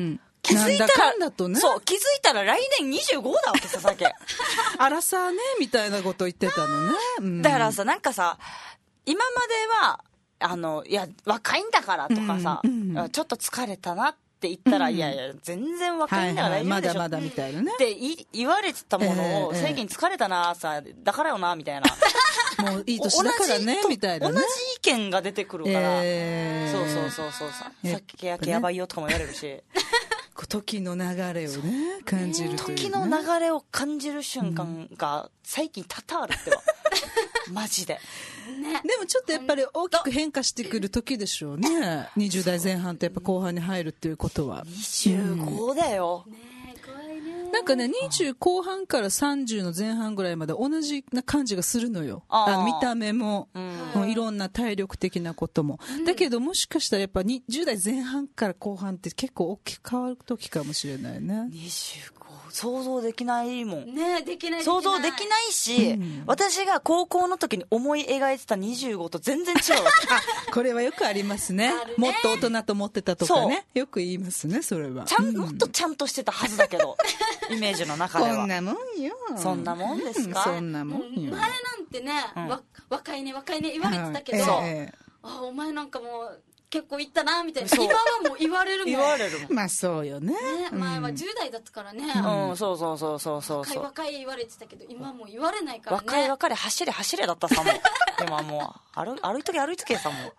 [SPEAKER 2] 気づいたら、
[SPEAKER 1] なんだとね、
[SPEAKER 2] そう、気づいたら来年25だわけさ、さけ。
[SPEAKER 1] あらさね、みたいなこと言ってたのね。
[SPEAKER 2] だからさ、なんかさ、今までは、いや、若いんだからとかさ、ちょっと疲れたなって言ったら、いやいや、全然若いんだから大丈夫でしょ。
[SPEAKER 1] まだまだみたいなね。
[SPEAKER 2] って言われてたものを、最近疲れたなさ、だからよな、みたいな。
[SPEAKER 1] もういい年だからね、みたいなね。
[SPEAKER 2] 同じ意見が出てくるから。そうさっきやばいよとかも言われるし。
[SPEAKER 1] 時の流れをね、感じるという、ね。
[SPEAKER 2] 時の流れを感じる瞬間が最近多々あるってば。マジで。
[SPEAKER 3] ね、
[SPEAKER 1] でもちょっとやっぱり大きく変化してくる時でしょうね。20代前半とやっぱ後半に入るっていうことは。
[SPEAKER 2] 25だよ。
[SPEAKER 1] なんかね、20後半から30の前半ぐらいまで同じな感じがするのよ。見た目も、いろんな体力的なことも。だけどもしかしたらやっぱ20代前半から後半って結構大きく変わる時かもしれないね。
[SPEAKER 2] 25、想像できないもん。
[SPEAKER 3] ね、できない。
[SPEAKER 2] 想像できないし、私が高校の時に思い描いてた25と全然違うわ
[SPEAKER 1] け。これはよくありますね。もっと大人と思ってたとかね。よく言いますね、それは。
[SPEAKER 2] もっとちゃんとしてたはずだけど。イメージの中では。
[SPEAKER 1] こんなもんよ。
[SPEAKER 2] そんなもんですか？
[SPEAKER 1] そんなもんよ。
[SPEAKER 3] 前なんてね、若いね言われてたけど、お前なんかもう結構いったなみたいな。今はもう言われるもん。
[SPEAKER 2] 言われるもん。
[SPEAKER 1] まあそうよね。
[SPEAKER 3] 前は10代だったからね。
[SPEAKER 2] そう。
[SPEAKER 3] 若い言われてたけど、今はもう言われないからね。
[SPEAKER 2] 若い走れだったさもう。今もう歩いとけさもう。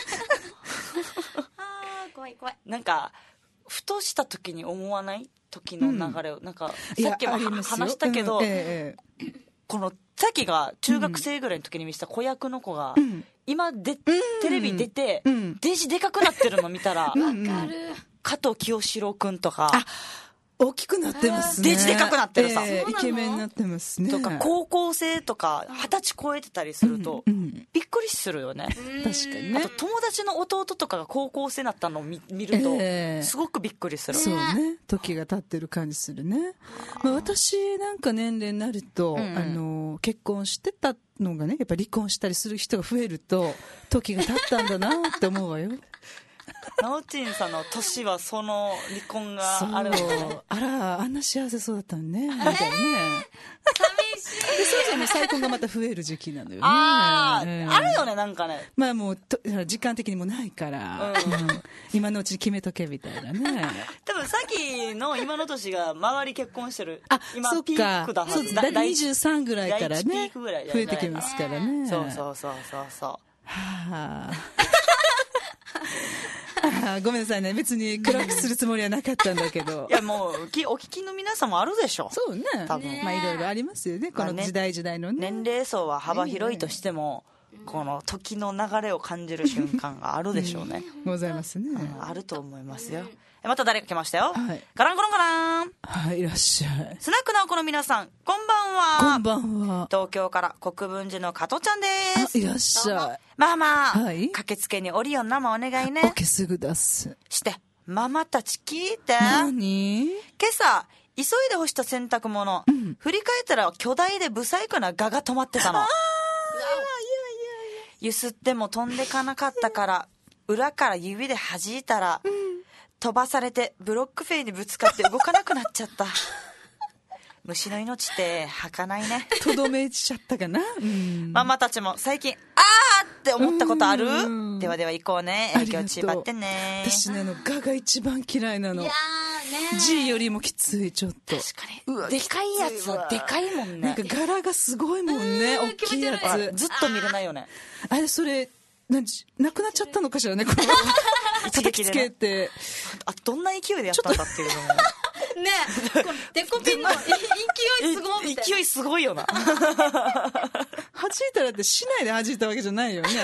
[SPEAKER 3] 怖い。
[SPEAKER 2] なんかふとした時に思わない時の流れを、なんかさっきも話したけど、このさっきが中学生ぐらいの時に見せた子役の子が、今テレビ出て、電子でかくなってるの見たら、加藤清志郎くんとか
[SPEAKER 1] 大きくなってますね。
[SPEAKER 2] 電池でかくなってるさ、
[SPEAKER 1] イケメンになってますね。
[SPEAKER 2] とか高校生とか20歳超えてたりすると、びっくりするよね。
[SPEAKER 1] 確かにね。
[SPEAKER 2] あと友達の弟とかが高校生になったのを見ると、すごくびっくりする。
[SPEAKER 1] そうね。時が経ってる感じするね。私なんか年齢になると、結婚してたのがね、やっぱ離婚したりする人が増えると、時が経ったんだなって思うわよ。
[SPEAKER 2] なおちんさんの年はその離婚があるの。
[SPEAKER 1] あら、あんな幸せそうだったのね。みたいなね。
[SPEAKER 3] 寂しい。
[SPEAKER 1] で、そうじゃね、再婚がまた増える時期なのよね。
[SPEAKER 2] あるよね、なんかね。
[SPEAKER 1] まあもう、時間的にもないから、今のうちに決めとけみたいなね。
[SPEAKER 2] 多分さっきの今の年が周り結婚してる。今
[SPEAKER 1] そっか、
[SPEAKER 2] ピークだはず。
[SPEAKER 1] 23ぐらいからね、
[SPEAKER 2] 増
[SPEAKER 1] えてきますからね。
[SPEAKER 2] そう。
[SPEAKER 1] はあ。ごめんなさいね、別に暗くするつもりはなかったんだけど。
[SPEAKER 2] いやもうお聞きの皆さんもあるでしょ。
[SPEAKER 1] そうね、多分まあいろいろありますよね、この時代のね。
[SPEAKER 2] 年齢層は幅広いとしても、この時の流れを感じる瞬間があるでしょうね。
[SPEAKER 1] ございますね。
[SPEAKER 2] あると思いますよ。また誰か来ましたよ。ガランゴロンガラン。
[SPEAKER 1] はい、いらっしゃい。
[SPEAKER 2] スナックナオコの皆さん、こんばんは。
[SPEAKER 1] こんばんは。
[SPEAKER 2] 東京から国分寺の加トちゃんです。
[SPEAKER 1] いらっしゃい。
[SPEAKER 2] ママ、駆けつけにオリオン生お願いね。
[SPEAKER 1] オッケー、すぐ出す。
[SPEAKER 2] して、ママたち聞いて。
[SPEAKER 1] 何？
[SPEAKER 2] 今朝、急いで干した洗濯物、振り返ったら巨大でブサイクなガが止まってたの。ゆすっても飛んでかなかったから、裏から指で弾いたら、飛ばされてブロック塀にぶつかって動かなくなっちゃった。虫の命って儚いね。
[SPEAKER 1] とどめちゃったかな。
[SPEAKER 2] ママたちも最近って思ったことある？では行こうね。影響ちばってね。
[SPEAKER 1] 私ね、ガが一番嫌いなの。
[SPEAKER 3] いやーね。
[SPEAKER 1] G よりもきつい、ちょっと。
[SPEAKER 2] 確かに。でかいやつはでかいもんね。
[SPEAKER 1] なんか柄がすごいもんね。大きいやつ。
[SPEAKER 2] ずっと見れないよね。
[SPEAKER 1] あれ、それ、なくなっちゃったのかしらね、これ。叩きつけて。
[SPEAKER 2] どんな勢いでやったんだっていうのも。
[SPEAKER 3] ねえ、このデコピンの勢いすごいみたいな。
[SPEAKER 2] 勢いすごいよな。
[SPEAKER 1] 弾いたらってしないで弾いたわけじゃないよね。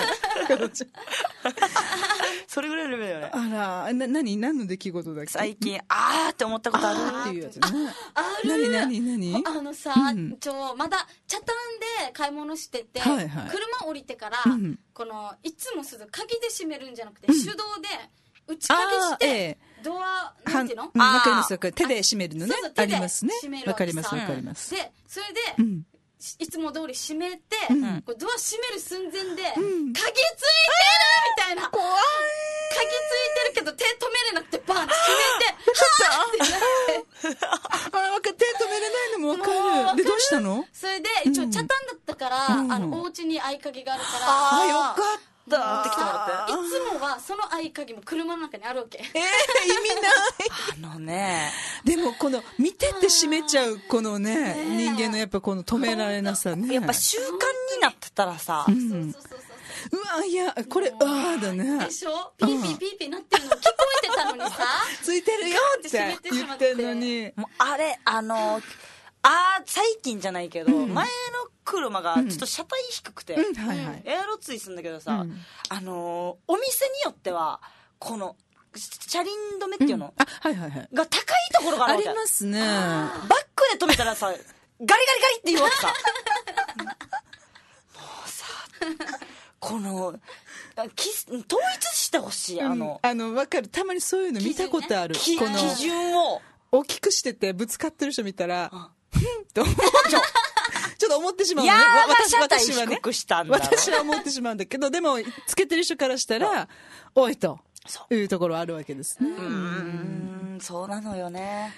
[SPEAKER 2] それぐらいのレベルだよね。
[SPEAKER 1] あら、何の出来事だっけ？
[SPEAKER 2] 最近、って思ったことある
[SPEAKER 1] っていうやつね。
[SPEAKER 3] ある。
[SPEAKER 1] 何
[SPEAKER 3] さ、まだ茶炭で買い物してて、車降りてから、いつも鍵で閉めるんじゃなくて、手動で、打ち鍵して、ドア、なんていうの？
[SPEAKER 1] わかります。手で閉めるのね。ありますね。わかります。
[SPEAKER 3] で、それで、いつも通り閉めて、ドア閉める寸前で、鍵ついてるみたいな。怖い。鍵ついてるけど手止めれなくてバンって閉めて、
[SPEAKER 1] 分かる、手止めれないのも分かる。で、どうしたの？
[SPEAKER 3] それで、一応、チャタンだったから、お家に合鍵があるから。
[SPEAKER 1] あ、よかった。
[SPEAKER 2] 持ってきてもらって。
[SPEAKER 3] いつもは、その合鍵も車の中にあるわけ。
[SPEAKER 1] 意味ない。
[SPEAKER 2] ね。
[SPEAKER 1] でも、この、見てて閉めちゃう、このね、人間のやっぱこの止められなさね。
[SPEAKER 2] やっぱ習慣になってたらさ。
[SPEAKER 1] うわ、いや、これ、だね。
[SPEAKER 3] でしょ？ピーピーピーピーなってるの聞こえてたのにさ。
[SPEAKER 1] ついてるよって言ってんのに。
[SPEAKER 2] もうあれ、最近じゃないけど、前の車がちょっと車体低くて、エアロついすんだけどさ、お店によっては、この、車輪止めっていうの、が高いところがあるわけ。
[SPEAKER 1] ありますね。
[SPEAKER 2] バックで止めたらさ、ガリガリガリって言うわけさ。もうさ、この、統一してほしい。
[SPEAKER 1] わかる。たまにそういうの見たことある。
[SPEAKER 2] 基準を。
[SPEAKER 1] 大きくしててぶつかってる人見たら、ちょっと思ってしまうのね。
[SPEAKER 2] 私はね。
[SPEAKER 1] 私は思ってしまうんだけど、でも、つけてる人からしたら、おいというところあるわけですね。
[SPEAKER 2] そうなのよね。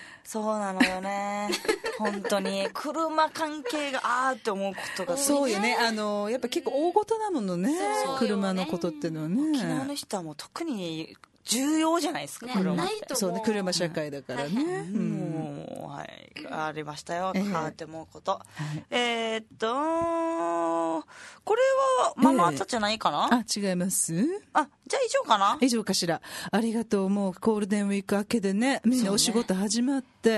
[SPEAKER 2] 本当に。車関係が、って思うことが
[SPEAKER 1] そうよね。やっぱ結構大事なものね。車のことっていうのはね。
[SPEAKER 2] 沖縄の人はもう特に、重要じゃないですか、車って。
[SPEAKER 1] そうね、車社会だからね。
[SPEAKER 2] はい、ありましたよ、って思うこと。これはママあったじゃないかな？
[SPEAKER 1] 違います。
[SPEAKER 2] じゃあ以上かな？
[SPEAKER 1] 以上かしら。ありがとう。もうゴールデンウィーク明けでね、みんなお仕事始まって、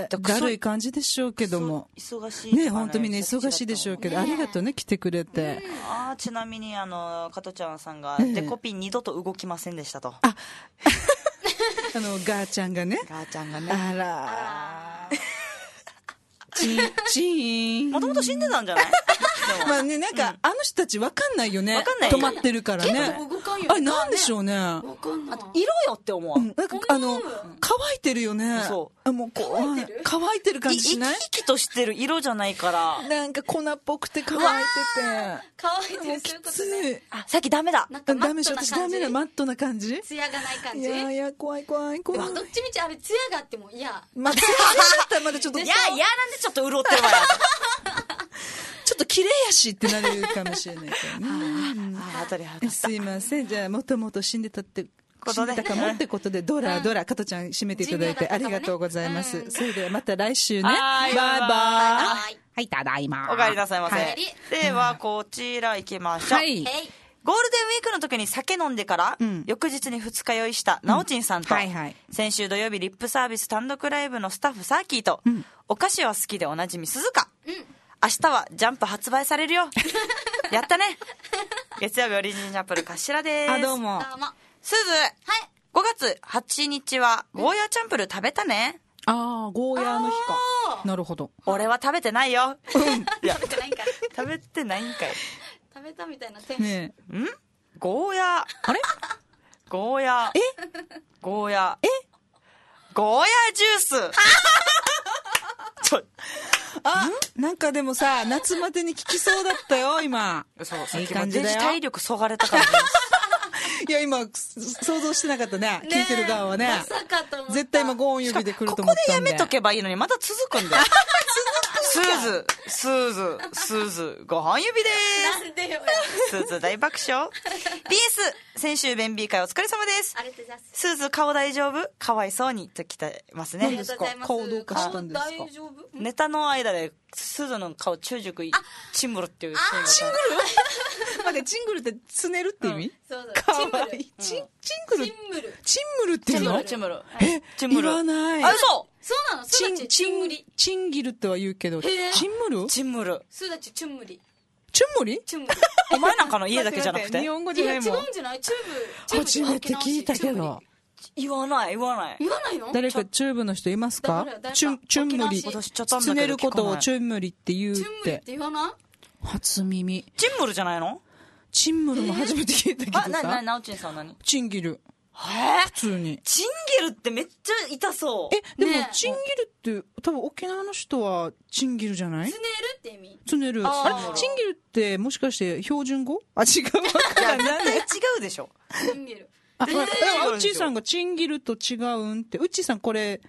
[SPEAKER 1] だるい感じでしょうけども。
[SPEAKER 2] 忙しい。
[SPEAKER 1] ね、本当みんな忙しいでしょうけど、ありがとうね、来てくれて。
[SPEAKER 2] ちなみに、加トちゃんさんが、デコピン二度と動きませんでしたと。
[SPEAKER 1] ガーちゃんがね。あらチーン。
[SPEAKER 2] もともと死んでたんじゃない？
[SPEAKER 1] まあね、なんか、あの人たちわかんないよね。止まってるからね。あれ、なんでしょうね。
[SPEAKER 2] あと、色よって思う。
[SPEAKER 1] なんか、乾いてるよね。
[SPEAKER 2] そう。
[SPEAKER 1] もう、乾いてる感じしない？
[SPEAKER 2] 生きとしてる色じゃないから。
[SPEAKER 1] なんか粉っぽくて乾いてて。
[SPEAKER 3] 乾いてる、そういうことね。
[SPEAKER 2] さっきダメだ。
[SPEAKER 1] ダメでしょ、私ダメだ、マットな感じ？
[SPEAKER 3] ツヤがない感じ？
[SPEAKER 1] いや、怖い。
[SPEAKER 3] どっちみちあれ、ツヤがあっても嫌。
[SPEAKER 1] まあ、ツヤだったらまだちょっと。
[SPEAKER 2] いや、なんでちょっと潤ってるわよ。
[SPEAKER 1] ちょっと綺麗やしってなるかもしれないからね。すいません。じゃあ、もともと死んでたかもってことで、ドラ、加トちゃん締めていただいてありがとうございます。それではまた来週ね。バイバイ。はい、ただいま。
[SPEAKER 2] お帰りなさいませ。では、こちら行きましょう。ゴールデンウィークの時に酒飲んでから、翌日に二日酔いしたなおちんさんと、先週土曜日リップサービス単独ライブのスタッフサーキーと、お菓子は好きでおなじみ鈴鹿。明日はジャンプ発売されるよ。やったね。月曜日オリジンチャンプル頭です。
[SPEAKER 1] どうも。
[SPEAKER 2] すず。5月8日はゴーヤーチャンプル食べたね。
[SPEAKER 1] ゴーヤーの日か。なるほど。
[SPEAKER 2] 俺は食べてないよ。
[SPEAKER 3] 食べてないんかい。
[SPEAKER 2] 食べてないんかい。
[SPEAKER 3] 食べたみたいなテンション。
[SPEAKER 2] ゴーヤー。あれゴーヤー。ゴーヤー。ゴーヤージュース。
[SPEAKER 1] なんかでもさ、夏までに効きそうだったよ、今。
[SPEAKER 2] そう、
[SPEAKER 1] いい感じだよ。
[SPEAKER 2] 体力そがれた感じです。
[SPEAKER 1] いや、今、想像してなかったね。聞いてる側はね。
[SPEAKER 3] まさかと思った。
[SPEAKER 1] 絶対今、5音指で来ると思ったんで。
[SPEAKER 2] ここでやめとけばいいのに、また続くんだよ。スーズ、5本指でーす。
[SPEAKER 3] なんでよ。
[SPEAKER 2] スーズ大爆笑。PS、先週弁 B 会お疲れ様です。
[SPEAKER 3] ありがとうございます。
[SPEAKER 2] スーズ顔大丈夫？かわいそうにと来てますね。
[SPEAKER 3] ありがとうございます。
[SPEAKER 1] 顔どうかしたんですか？
[SPEAKER 3] 大丈夫？
[SPEAKER 2] ネタの間で、スーズの顔中熟チングルっていうシーンが。
[SPEAKER 1] チングル？待って、チングルってつねるって意味？
[SPEAKER 3] そう。
[SPEAKER 1] かわいい。チングル？チンムルって言うの？
[SPEAKER 2] チンムル。
[SPEAKER 1] 言わない。
[SPEAKER 2] 嘘！
[SPEAKER 3] そうなの？
[SPEAKER 1] チンギルっては言うけど、チンムル？
[SPEAKER 2] チンムル。
[SPEAKER 3] すだちチュンムリ。
[SPEAKER 1] チュンムリ？
[SPEAKER 3] チュンムリ。
[SPEAKER 2] お前なんかの家だけじゃなくて？
[SPEAKER 1] 日本語じゃないもん。
[SPEAKER 3] 違うんじゃない？チューブ。
[SPEAKER 1] 初めて聞いたけど。
[SPEAKER 2] 言わないの？
[SPEAKER 1] 誰かチューブの人いますか？チュンムリ。つねることをチュンムリって言うって。
[SPEAKER 3] チュンムリって言わない？
[SPEAKER 1] 初耳。
[SPEAKER 2] チンムルじゃないの？
[SPEAKER 1] チンムルも初めて聞いたけどさ。
[SPEAKER 2] なおちんさんは何？
[SPEAKER 1] チンギル。普通に。
[SPEAKER 2] チンギルってめっちゃ痛そう。
[SPEAKER 1] でもチンギルって多分沖縄の人はチンギルじゃない？
[SPEAKER 3] つねるって意味？
[SPEAKER 1] つねる。あれチンギルってもしかして標準語？違う。
[SPEAKER 2] 絶対違うでしょ。
[SPEAKER 3] チンギル。
[SPEAKER 1] うっちーさんがチンギルと違うんって。うっちーさんこれ、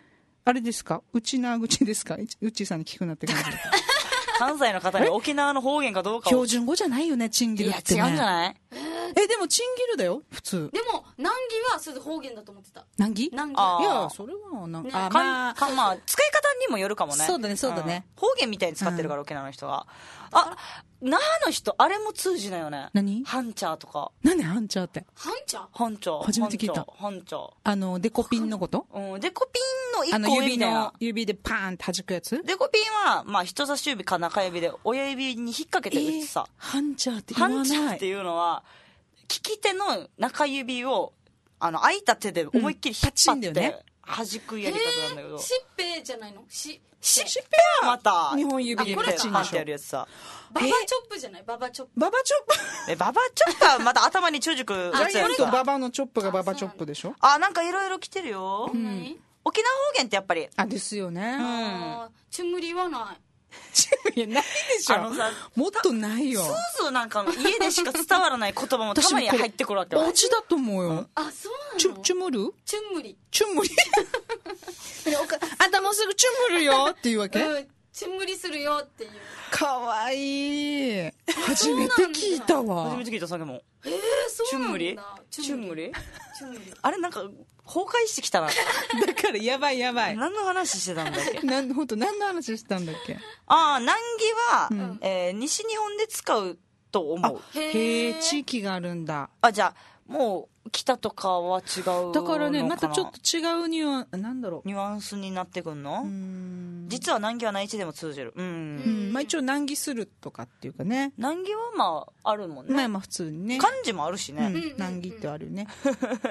[SPEAKER 1] あれですか、内縄口ですか、うっちーさんに聞くなって感じ
[SPEAKER 2] 関西の方に沖縄の方言かどうかを。
[SPEAKER 1] 標準語じゃないよね、チンギルってね。
[SPEAKER 2] いや、違うんじゃない？
[SPEAKER 1] でもチンギルだよ、普通。
[SPEAKER 3] でも、南紀はそれ方言だと思ってた。
[SPEAKER 1] 南紀？
[SPEAKER 3] 南紀。
[SPEAKER 1] いや、それはなんか、
[SPEAKER 2] まあ、使い方にもよるかもね。
[SPEAKER 1] そうだね、そうだね。
[SPEAKER 2] 方言みたいに使ってるから、沖縄の人が。あ、那覇の人、あれも通じないよね。
[SPEAKER 1] 何？
[SPEAKER 2] ハンチャーとか。
[SPEAKER 1] 何ハンチャーって。
[SPEAKER 3] ハンチャー？
[SPEAKER 2] ハンチャー。
[SPEAKER 1] 初めて聞いた。
[SPEAKER 2] ハンチャー。
[SPEAKER 1] デコピンのこと？
[SPEAKER 2] うん、デコピンの一個上みたいな。
[SPEAKER 1] 指でパーンって弾くやつ？
[SPEAKER 2] デコピンは、まあ、人差し指か中指で親指に引っ掛けて打つさ。
[SPEAKER 1] ハンチャーって言わない。
[SPEAKER 2] ハンチャーっていうのは、利き手の中指を、空いた手で思いっきり引っ張って、弾くやり方なんだけど。
[SPEAKER 3] しっぺじゃないの？しっ
[SPEAKER 2] ぺはまた、
[SPEAKER 1] 日本指で
[SPEAKER 2] パンってやるやつさ。
[SPEAKER 3] ババチョップじゃない？ババチョップ。
[SPEAKER 1] ババチョップ
[SPEAKER 2] ババチョップはまた頭に中軸
[SPEAKER 1] 打つやつ。ババのチョップがババチョップでしょ？
[SPEAKER 2] なんかいろいろ来てるよ。沖縄方言ってやっぱり。
[SPEAKER 1] ですよね。
[SPEAKER 3] チュムリはない。
[SPEAKER 1] いや、ないでしょ。もっとないよ。
[SPEAKER 2] スースーなんかの家でしか伝わらない言葉もたまに入ってくるわけよ。
[SPEAKER 1] お家だと思うよ。
[SPEAKER 3] あ、そうなの？
[SPEAKER 1] チュムル？
[SPEAKER 3] チュムリ。
[SPEAKER 1] チュムリ。あんたもうすぐチュムルよっていうわけ？
[SPEAKER 3] チュムリするよっていう。
[SPEAKER 1] かわいい。初めて聞いたわ。
[SPEAKER 2] 初めて聞いた、さっきも。
[SPEAKER 3] そうなんだ。
[SPEAKER 2] チュムリ？あれなんか、崩壊してきたな。
[SPEAKER 1] だからやばいやばい。
[SPEAKER 2] 何の話してたんだっけ？
[SPEAKER 1] 本当何の話してたんだっけ？
[SPEAKER 2] 南紀は、西日本で使うと思う。
[SPEAKER 1] へえ、地域があるんだ。
[SPEAKER 2] じゃあ、もう、北とかは違うのかな。
[SPEAKER 1] だからね、またちょっと違うニュ
[SPEAKER 2] アンスになってくんの？実は南紀は内地でも通じる。
[SPEAKER 1] まあ一応南紀するとかっていうかね。
[SPEAKER 2] 南紀はまあ、あるもんね。
[SPEAKER 1] まあ普通にね。
[SPEAKER 2] 漢字もあるしね。
[SPEAKER 1] 南紀ってあるよね。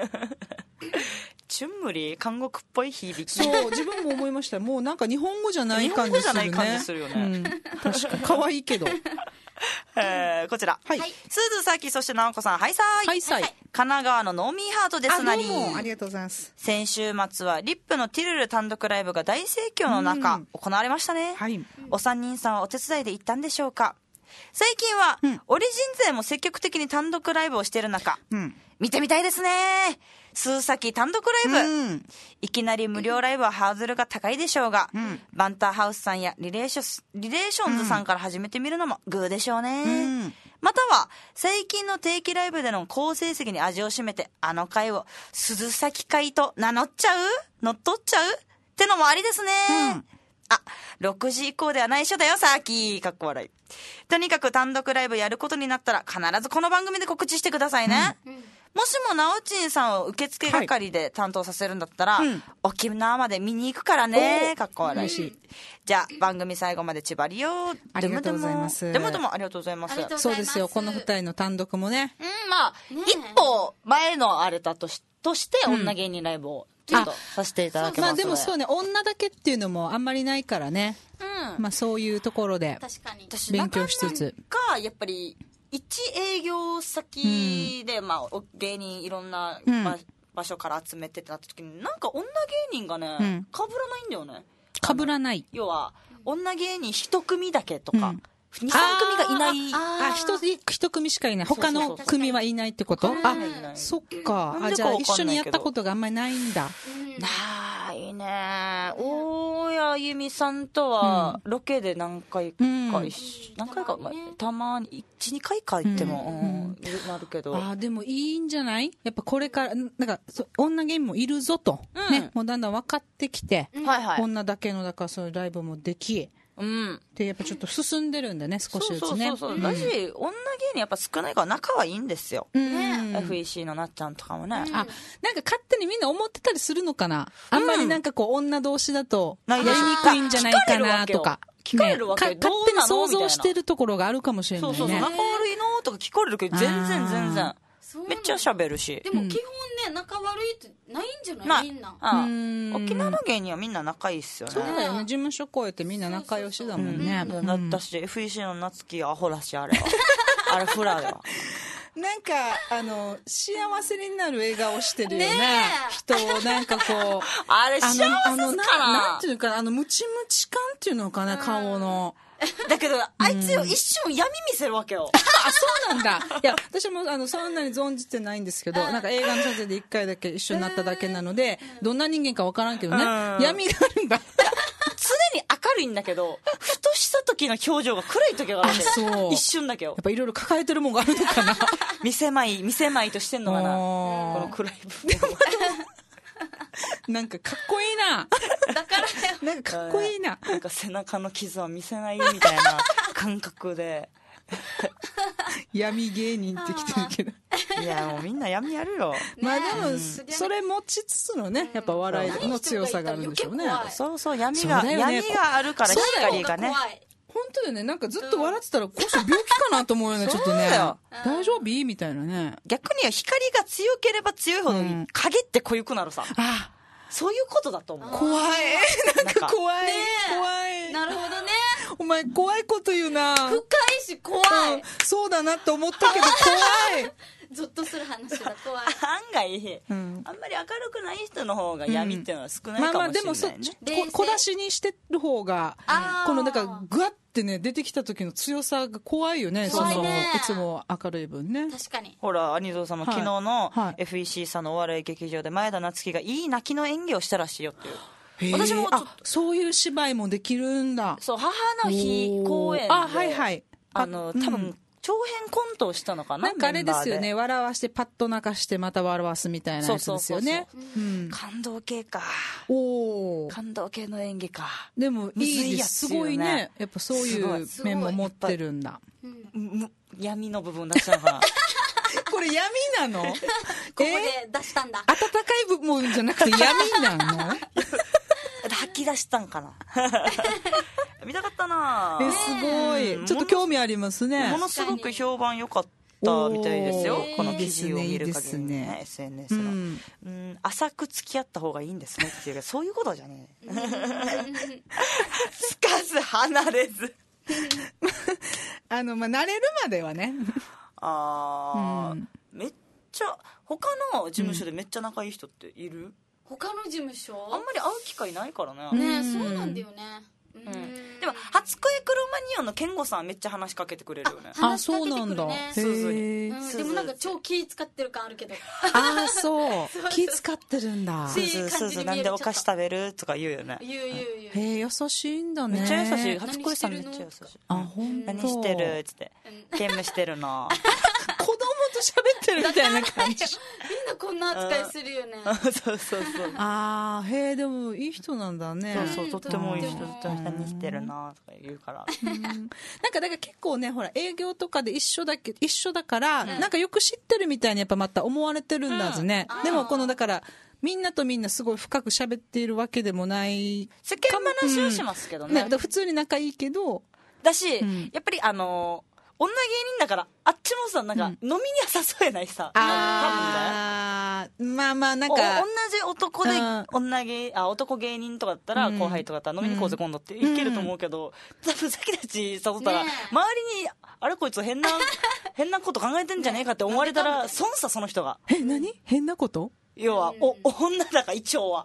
[SPEAKER 2] チュンムリ韓国っぽい響き。
[SPEAKER 1] そう、自分も思いました。もうなんか日本語じゃない感じするね。
[SPEAKER 2] 日本語じゃない感じするよね。
[SPEAKER 1] 確かに。可愛いけど。
[SPEAKER 2] こちら。はい。スーズサキ、そして直子さん、はいさーい。
[SPEAKER 1] はいさーい。
[SPEAKER 2] 神奈川のノーミーハートですなり。
[SPEAKER 1] どうもありがとうございます。
[SPEAKER 2] 先週末はリップのティルル単独ライブが大盛況の中、行われましたね。はい。お三人さんはお手伝いで行ったんでしょうか？最近は、オリジン勢も積極的に単独ライブをしている中、見てみたいですね。スーサキ単独ライブ、いきなり無料ライブはハードルが高いでしょうが、バンターハウスさんやリレーションズさんから始めてみるのもグーでしょうね。または最近の定期ライブでの好成績に味を占めて、あの回を鈴崎会と名乗っちゃう、乗っ取っちゃうってのもありですね。6時以降では内緒だよ、さーきー。かっこ笑い。とにかく単独ライブやることになったら必ずこの番組で告知してくださいね。もしもなおちんさんを受付係で担当させるんだったら、沖縄まで見に行くからね。かっこ笑い。じゃあ番組最後までちばりよ。
[SPEAKER 1] ありがとうございます。
[SPEAKER 2] でもありがとうございます。
[SPEAKER 1] そうですよ、この2人の単独もね。
[SPEAKER 2] まあ、一歩前のあれだとして女芸人ライブをちょっとさせていただきます。
[SPEAKER 1] まあでもそうね、女だけっていうのもあんまりないからね。まあそういうところで勉強しつつ。
[SPEAKER 2] がやっぱり一営業先で、まあ芸人いろんな場所から集めてってなった時に、なんか女芸人がね、被らないんだよね。
[SPEAKER 1] 被らない。
[SPEAKER 2] 要は女芸人一組だけとか。2、3組がいない。
[SPEAKER 1] 一組しかいない。他の組はいないってこと？そっか。じゃあ一緒にやったことがあんまりないんだ。
[SPEAKER 2] ないね。大谷由実さんとはロケで何回か、たまに1、2回か行っても、なるけど。
[SPEAKER 1] でもいいんじゃない？やっぱこれから、なんか、女芸人もいるぞと。ね。もうだんだん分かってきて、女だけの、だからそういうライブもでき、でやっぱちょっと進んでるんだね、少しずつね。
[SPEAKER 2] だし、女芸人やっぱ少ないから仲はいいんですよ。FEC のなっちゃんとかもね。
[SPEAKER 1] なんか勝手にみんな思ってたりするのかな。あんまりなんかこう女同士だとやりにくいんじゃないかなとか。
[SPEAKER 2] 聞かれるわけ。
[SPEAKER 1] 勝手に想像してるところがあるかもしれないね。
[SPEAKER 2] 仲悪いのとか聞かれるけど、全然。めっちゃ喋るし。
[SPEAKER 3] でも基本ね、仲悪いってないんじゃない？みんな。
[SPEAKER 2] 沖縄の芸人はみんな仲いいっすよね。
[SPEAKER 1] そうだよね。事務所越えてみんな仲良しだもんね。
[SPEAKER 2] 私 FEC の夏希アホらし、あれは。あれフラだわ。
[SPEAKER 1] なんか幸せになる笑顔してるよね。人をなんかこう
[SPEAKER 2] あれ幸せかな。
[SPEAKER 1] なんていうかムチムチ感っていうのかな、顔の。
[SPEAKER 2] だけどあいつよ、一瞬闇見せるわけよ。
[SPEAKER 1] あ、そうなんだ。いや、私もそんなに存じてないんですけど、なんか映画の撮影で1回だけ一緒になっただけなので、どんな人間かわからんけどね、闇があるんだ。
[SPEAKER 2] 常に明るいんだけど、ふとした時の表情が暗い時があるんで、一瞬だけよ。
[SPEAKER 1] やっぱいろいろ抱えてるもんがあるのかな。
[SPEAKER 2] 見せまいとしてんのかな、この暗い部分。
[SPEAKER 1] なんかかっこいいな。
[SPEAKER 3] だからよ。
[SPEAKER 1] なんかかっこいいな。
[SPEAKER 2] なんか背中の傷は見せないみたいな感覚で。
[SPEAKER 1] 闇芸人ってきてるけど。
[SPEAKER 2] いや、もうみんな闇やるよ。
[SPEAKER 1] まあでも、それ持ちつつのね、やっぱ笑いの強さがあるんでしょうね。
[SPEAKER 2] そうそう、闇があるから光がね。
[SPEAKER 1] 本当だよね。なんかずっと笑ってたら、この人病気かなと思うよね、ちょっとね。大丈夫みたいなね。
[SPEAKER 2] 逆に光が強ければ強いほど影って濃ゆくなるさ。そういうことだと思う。
[SPEAKER 1] 怖い。なんか怖い。怖い。
[SPEAKER 3] なるほどね。
[SPEAKER 1] お前怖いこと言うな。
[SPEAKER 3] 深いし怖い。
[SPEAKER 1] そうだなって思ったけど怖い。
[SPEAKER 3] ゾッとする話だ、怖い。
[SPEAKER 2] 案外、あんまり明るくない人の方が闇っていうのは少ないかもしれないね。まあまあでも
[SPEAKER 1] 小出しにしてる方が、このなんかグワッてね出てきた時の強さが怖いよね。そのいつも明るい分ね。
[SPEAKER 3] 確かに。
[SPEAKER 2] ほら、兄蔵さんも昨日の FEC さんのお笑い劇場で前田夏樹がいい泣きの演技をしたらしいよっていう。私も
[SPEAKER 1] そういう芝居もできるんだ。
[SPEAKER 2] そう、母の日公演で、
[SPEAKER 1] はいはい、
[SPEAKER 2] 多分長編コントをしたのかな。
[SPEAKER 1] なんかあれですよね、笑わしてパッと泣かしてまた笑わすみたいなやつですよね。
[SPEAKER 2] 感動系か。感動系の演技か。
[SPEAKER 1] でもいいです。すごいね。やっぱそういう面も持ってるんだ。
[SPEAKER 2] 闇の部分出したのかな。
[SPEAKER 1] これ闇なの？こ
[SPEAKER 3] こで出したんだ。
[SPEAKER 1] 温かい部分じゃなくて闇なの？
[SPEAKER 2] 吐き出したんかな。見たかったな。
[SPEAKER 1] すごい。ちょっと興味ありますね。
[SPEAKER 2] ものすごく評判良かったみたいですよ。この記事を見る限りね、SNS の。浅く付き合った方がいいんですねっていうか、そういうことじゃねえ。つかず離れず。
[SPEAKER 1] まあ慣れるまではね。
[SPEAKER 2] めっちゃ他の事務所でめっちゃ仲いい人っている？
[SPEAKER 3] 他の事務所
[SPEAKER 2] あんまり会う機会ないからね。
[SPEAKER 3] ね、そうなんだよね。
[SPEAKER 2] でも初恋クロマニオンの健吾さんめっちゃ話しかけてくれるよね。
[SPEAKER 1] そうなんだ。
[SPEAKER 3] でもなんか超気使ってる感あるけど。
[SPEAKER 1] そう気使ってるんだ。
[SPEAKER 2] すずなんでお菓子食べるとか言うよね。
[SPEAKER 3] 言う。
[SPEAKER 1] 優しいんだね。
[SPEAKER 2] めっちゃ優しい。初恋さんめっちゃ優しい。
[SPEAKER 1] 本当。
[SPEAKER 2] 何してるっつってゲームしてるの。
[SPEAKER 1] 子供と喋ってるみたいな感じ。
[SPEAKER 3] みんなこんな扱いするよね。
[SPEAKER 1] そう。でもいい人なんだね。
[SPEAKER 2] そうとってもいい人。何してるのとか言うから。
[SPEAKER 1] なんかだから結構ね、ほら営業とかで一緒だから、なんかよく知ってるみたいにやっぱまた思われてるんだずね。でもこのだからみんなとみんなすごい深く喋っているわけでもない。
[SPEAKER 2] 世間話をしますけどね。
[SPEAKER 1] 普通に仲いいけど。
[SPEAKER 2] だし、やっぱり女芸人だから、あっちもさ、なんか、飲みには誘えないさ。
[SPEAKER 1] まあなんか。
[SPEAKER 2] 同じ男で、男芸人とかだったら、後輩とかだったら飲みに行こうぜ今度っていけると思うけど、多分さっきたち誘ったら、周りに、あれこいつ変なこと考えてんじゃねえかって思われたら、損さ、その人が。
[SPEAKER 1] 何？変なこと？
[SPEAKER 2] 要は、女だから一応は。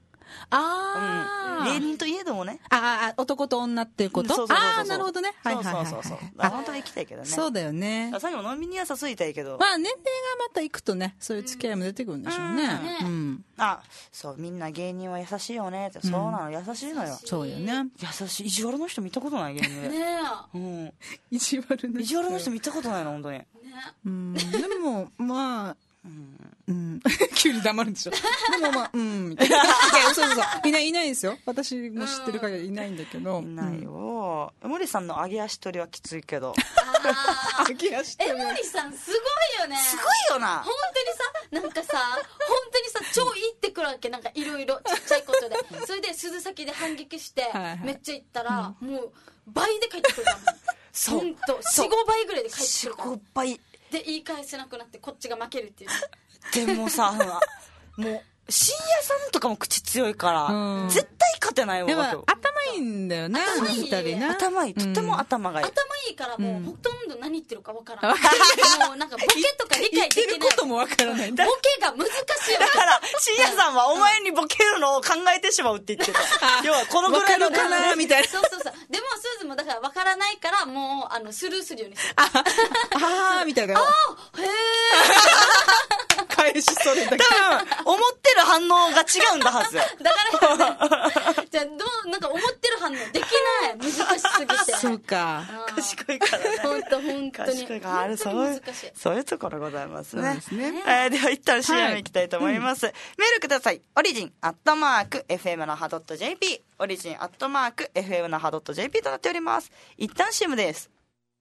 [SPEAKER 2] 芸人といえどもね。
[SPEAKER 1] 男と女っていうこと？なるほどね。
[SPEAKER 2] そう。本当は行きたいけどね。
[SPEAKER 1] そうだよね。
[SPEAKER 2] さっきも飲みには誘いたいけど。
[SPEAKER 1] まあ年齢がまた行くとね、そういう付き合いも出てくるんでしょうね。
[SPEAKER 2] そう、みんな芸人は優しいよねって。そうなの、優しいのよ。
[SPEAKER 1] そうよね。
[SPEAKER 2] 優しい。意地悪の人見たことない芸人で。
[SPEAKER 3] ね
[SPEAKER 1] え。意地悪の人見
[SPEAKER 2] たことないの、本当に。
[SPEAKER 1] でも、まあ、急に黙るんでしょ。でもまあ、みたいな。そう。いないですよ。私も知ってる限りいないんだけど。
[SPEAKER 2] いないよ。森さんの上げ足取りはきついけど。
[SPEAKER 3] 上げ足取り。森さんすごいよね。
[SPEAKER 2] すごいよな。
[SPEAKER 3] 本当にさ、なんかさ、本当にさ、超言ってくるわけ。なんかいろいろちっちゃいことで。それで鈴先で反撃して、めっちゃ言ったら、もう倍で帰ってくるから。
[SPEAKER 2] そう。
[SPEAKER 3] ほんと、4、5倍ぐらいで帰ってくるから。
[SPEAKER 2] 4、5倍。
[SPEAKER 3] で言い返せなくなってこっちが負けるっていう。
[SPEAKER 2] でもさ、もう深夜さんとかも口強いから、絶対勝てないわけよ。
[SPEAKER 1] 頭いいいんだよね、
[SPEAKER 3] 頭いい
[SPEAKER 1] 二人ね。
[SPEAKER 2] 頭いい、とっても頭がいい。
[SPEAKER 3] 頭いいからもうほとんど何言ってるかわからない。もうなんかボケとか理解できない。
[SPEAKER 1] 言ってることもわからない。
[SPEAKER 3] ボケが難しいわけ。
[SPEAKER 2] だから深夜さんはお前にボケるのを考えてしまうって言ってた。要はこのぐらいの
[SPEAKER 1] かなみたいな。
[SPEAKER 3] そうそうそう。でもスーズもだからわからないからもうスルーするようにする。
[SPEAKER 1] あーみたいな。
[SPEAKER 3] へー。
[SPEAKER 1] 返しそれだけ。
[SPEAKER 2] 多分思ってる反応が違うんだはず。
[SPEAKER 3] だからじゃあなんか思ってる反応できない。難しすぎて。
[SPEAKER 1] そうか。
[SPEAKER 2] 賢いからね。
[SPEAKER 3] 本当に。
[SPEAKER 2] 賢いからそういうところございますね。
[SPEAKER 1] そうですね。
[SPEAKER 2] では一旦 CM いきたいと思います。メールください。オリジン@fm那覇.jp オリジン@fm那覇.jp となっております。一旦 CM です。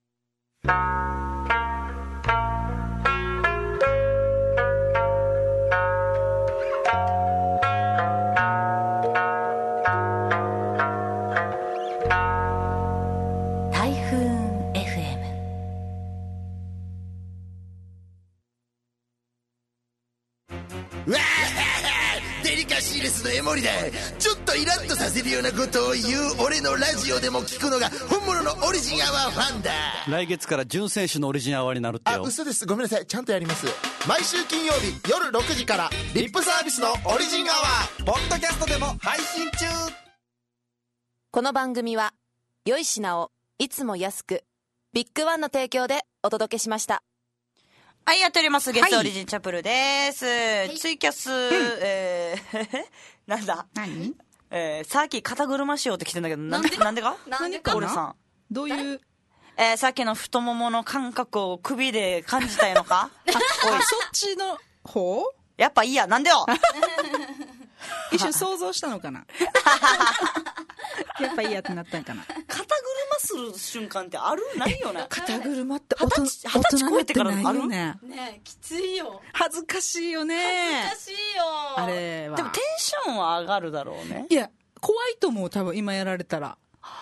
[SPEAKER 8] デリカシーレスの江森だ。ちょっとイラッとさせるようなことを言う俺のラジオでも聞くのが本物のオリジンアワーファンだ。
[SPEAKER 9] 来月から準選手のオリジンアワーになるってよ。
[SPEAKER 8] 嘘です、ごめんなさい、ちゃんとやります。毎週金曜日夜6時からリップサービスのオリジンアワーポッドキャストでも配信中。
[SPEAKER 5] この番組は良い品をいつも安くビッグワンの提供でお届けしました。
[SPEAKER 2] はい、やっております。ゲストオリジンチャプルです。ツイキャス、なんだ
[SPEAKER 1] 何
[SPEAKER 2] さっき肩車しようって来てんだけど、なんでか俺さん。
[SPEAKER 1] どういう
[SPEAKER 2] さっきの太ももの感覚を首で感じたいのかおい、
[SPEAKER 1] そっちの方
[SPEAKER 2] やっぱいいや、なんでよ
[SPEAKER 1] 一瞬想像したのかなやっぱいいやってなったんかな。
[SPEAKER 2] 肩車する瞬間ってあるないよね。
[SPEAKER 1] 肩車って
[SPEAKER 2] 二十歳超えてからある
[SPEAKER 1] ね。
[SPEAKER 3] ねえ、きついよ。
[SPEAKER 1] 恥ずかしいよね。
[SPEAKER 3] 恥ずかしいよ。
[SPEAKER 1] あれは。
[SPEAKER 2] でもテンションは上がるだろうね。
[SPEAKER 1] いや、怖いと思う、多分今やられたら。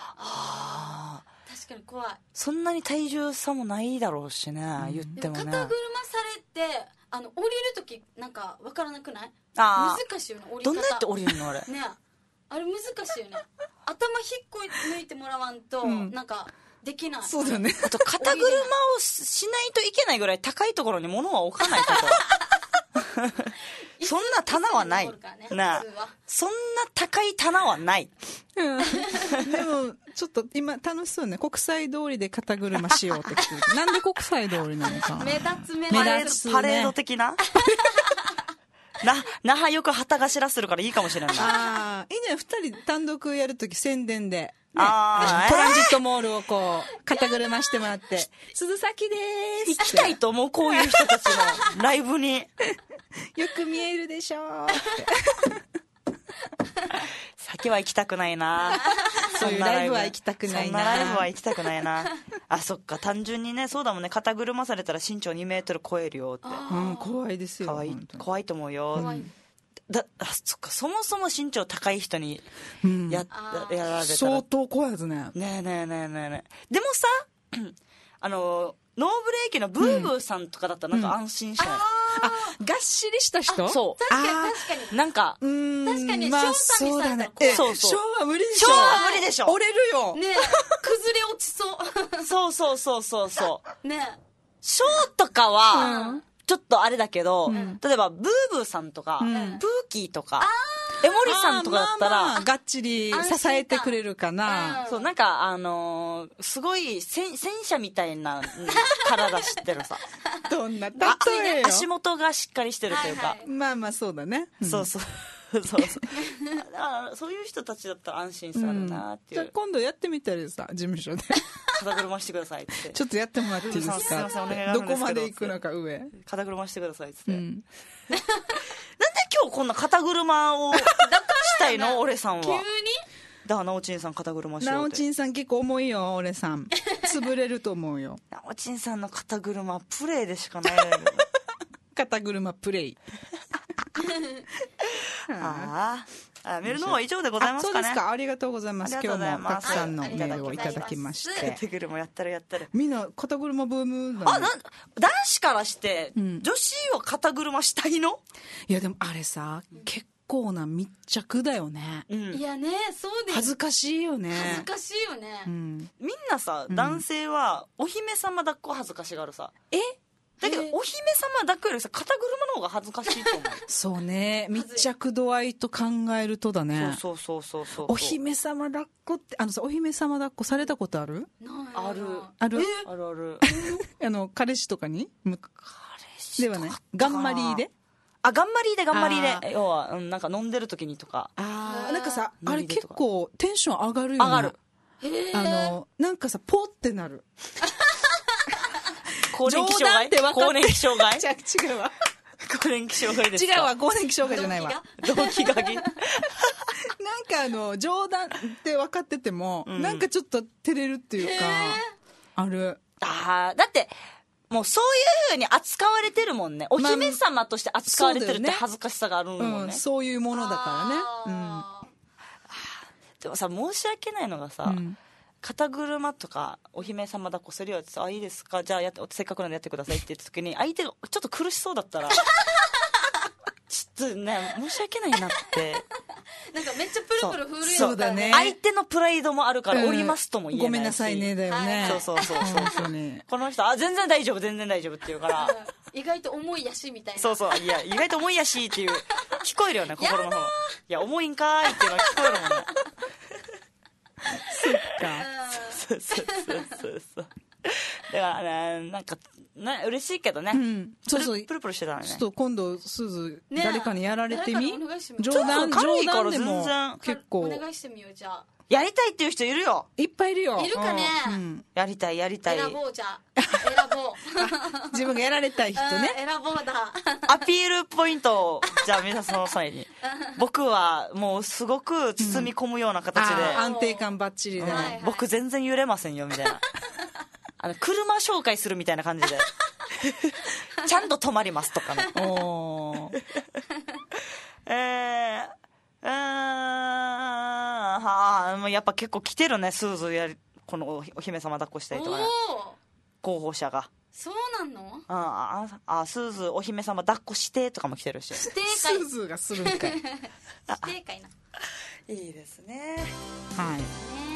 [SPEAKER 3] 確かに怖い。
[SPEAKER 2] そんなに体重差もないだろうしね、言ってもね。
[SPEAKER 3] 肩車されて、降りるときなんかわからなくない？
[SPEAKER 2] 難
[SPEAKER 3] しいよね、降り方。
[SPEAKER 2] どんなやって降りるのあれ。
[SPEAKER 3] ねえ。あれ難しいよね。頭引っこ抜いてもらわんと、なんか、できない。
[SPEAKER 1] そうだね。
[SPEAKER 2] あと、肩車をしないといけないぐらい高いところに物は置かないこと。そんな棚はない。なあ。そんな高い棚はない。
[SPEAKER 1] でも、ちょっと今楽しそうね。国際通りで肩車しようって聞いて。なんで国際通りなのか。
[SPEAKER 3] 目立つ。
[SPEAKER 2] パレード的な那覇よく旗頭するからいいかもしれない。
[SPEAKER 1] ああ、いいね。二人単独やるとき宣伝で。
[SPEAKER 2] ト
[SPEAKER 1] ランジットモールをこう、肩車してもらって、鈴崎でーす。
[SPEAKER 2] 行きたいと思う、こういう人たちのライブに。
[SPEAKER 1] よく見えるでしょーって。
[SPEAKER 2] 先は行きたくないな。
[SPEAKER 1] そういうライブは行きたくないな。
[SPEAKER 2] そんなライブは行きたくないな。あ、そっか、単純にね、そうだもんね、肩車されたら身長2メートル超えるよって。
[SPEAKER 1] 怖いですよ。
[SPEAKER 2] 怖いと思うよ。そっか、そもそも身長高い人にやられたら
[SPEAKER 1] 相当怖いやつね。
[SPEAKER 2] ねえ。でもさ、ノーブレーキのブーブーさんとかだったらなんか安心しない。
[SPEAKER 1] がっしりした人？
[SPEAKER 2] そう。
[SPEAKER 3] 確かに。
[SPEAKER 2] なんか。
[SPEAKER 3] 確かに、
[SPEAKER 1] まあそうだね。そう。ショーは無理でしょ。
[SPEAKER 2] ショーは無理でしょ。
[SPEAKER 1] 折れるよ。
[SPEAKER 3] ねえ、崩れ落ちそう。
[SPEAKER 2] そう。
[SPEAKER 3] ねえ。
[SPEAKER 2] ショーとかは、ちょっとあれだけど、例えば、ブーブーさんとか、プーキーとか、江森さんとかだったら、
[SPEAKER 1] がっちり支えてくれるかな。
[SPEAKER 2] そう、なんか、すごい、戦車みたいな体してるさ。
[SPEAKER 1] どんな例えよ。
[SPEAKER 2] 足元がしっかりしてるというか。
[SPEAKER 1] まあそうだね。
[SPEAKER 2] そう。そういう人たちだったら安心されるなっていう。
[SPEAKER 1] じゃあ今度やってみたらさ、事務所で。
[SPEAKER 2] 肩車してくださいって。
[SPEAKER 1] ちょっとやってもらっていいですか？
[SPEAKER 2] すいません、お願い
[SPEAKER 1] どこまで行くのか上。
[SPEAKER 2] 肩車してくださいって。なんで今日こんな肩車をしたいの俺さんは。急に？だから、なおちんさん肩車しようって。
[SPEAKER 1] なおちんさん結構重いよ、俺さん。潰れると思うよ。
[SPEAKER 2] なおちんさんの肩車プレイでしかない。
[SPEAKER 1] 肩車プレイ。
[SPEAKER 2] メールの方は以上でございますかね。
[SPEAKER 1] そうですか、ありがとうございます。今日もたくさんのメールをいただきまして。
[SPEAKER 2] 肩車やったる。
[SPEAKER 1] みんな肩車ブームだね。
[SPEAKER 2] 男子からして、女子は肩車したいの？
[SPEAKER 1] いやでもあれさ、結構な密着だよね。
[SPEAKER 3] いやね、そうです。
[SPEAKER 1] 恥ずかしいよね。
[SPEAKER 3] 恥ずかしいよね。
[SPEAKER 2] みんなさ、男性はお姫様抱っこ恥ずかしがるさ。だけどお姫様抱っこよりさ、肩車の方が恥ずかしいと思う。
[SPEAKER 1] そうね、密着度合いと考えるとだね。
[SPEAKER 2] そう。お
[SPEAKER 1] 姫様抱っこってさ、お姫様抱っこされたことある？
[SPEAKER 2] ある。
[SPEAKER 1] 彼氏とかに？彼氏ではない。頑張りで？
[SPEAKER 2] 頑張りで。要は、なんか飲んでる時にとか。
[SPEAKER 1] なんかさ、あれ結構テンション上がるよね。
[SPEAKER 2] 上がる。
[SPEAKER 1] なんかさ、ポってなる。
[SPEAKER 2] 更年期障害？更年期障害？
[SPEAKER 1] 違うわ。
[SPEAKER 2] 更年期障害ですか？
[SPEAKER 1] 違うわ、更年期障害じゃないわ。
[SPEAKER 2] 動機がなん
[SPEAKER 1] か冗談って分かってても、なんかちょっと照れるっていうか、ある。
[SPEAKER 2] だってもうそういう風に扱われてるもんね。お姫様として扱われてるって恥ずかしさがあるもんね。
[SPEAKER 1] そういうものだからね。
[SPEAKER 2] でもさ、申し訳ないのがさ、肩車とかお姫様抱っこするよってさ、いいですか、じゃあせっかくなんでやってくださいって言った時に、相手がちょっと苦しそうだったらちょっとね、申し訳ないなって。
[SPEAKER 3] なんかめっちゃプルプル震える。
[SPEAKER 1] そうだね。
[SPEAKER 2] 相手のプライドもあるから降りますとも言えないし、
[SPEAKER 1] ごめんなさいねだよね。
[SPEAKER 2] そうこの人全然大丈夫って言うから、
[SPEAKER 3] 意外と重いやしみたいな。
[SPEAKER 2] いや意外と重いやしっていう聞こえるよね、心の方。いや重いんかーいっていうのは聞こえるもんね。そうだからなんか嬉しいけどね。プルプルしてたのね。
[SPEAKER 1] ちょっと今度すず誰かにやられてみ。
[SPEAKER 2] 冗談
[SPEAKER 1] でも結構
[SPEAKER 3] お願いしてみよう。じゃあ
[SPEAKER 2] やりたいっていう人いるよ。
[SPEAKER 1] いっぱいいるよ。
[SPEAKER 3] いるかね。
[SPEAKER 2] やりたい。
[SPEAKER 3] 選ぼう。じゃあ選ぼう。
[SPEAKER 1] 自分がやられたい人ね。
[SPEAKER 3] 選ぼうだ。
[SPEAKER 2] アピールポイントをじゃあ皆さんその際に。僕はもうすごく包み込むような形で、
[SPEAKER 1] 安定感バッチリで、
[SPEAKER 2] 僕全然揺れませんよみたいな。車紹介するみたいな感じでちゃんと止まりますとかね。やっぱ結構来てるね、スーズこのお姫様抱っこしたりとかね、候補者が。
[SPEAKER 3] そうなの？
[SPEAKER 2] スーズお姫様抱っこしてとかも来てるし。
[SPEAKER 3] スー
[SPEAKER 1] ズがするんかい。
[SPEAKER 3] 指定会な。
[SPEAKER 2] いいですね。
[SPEAKER 1] はい。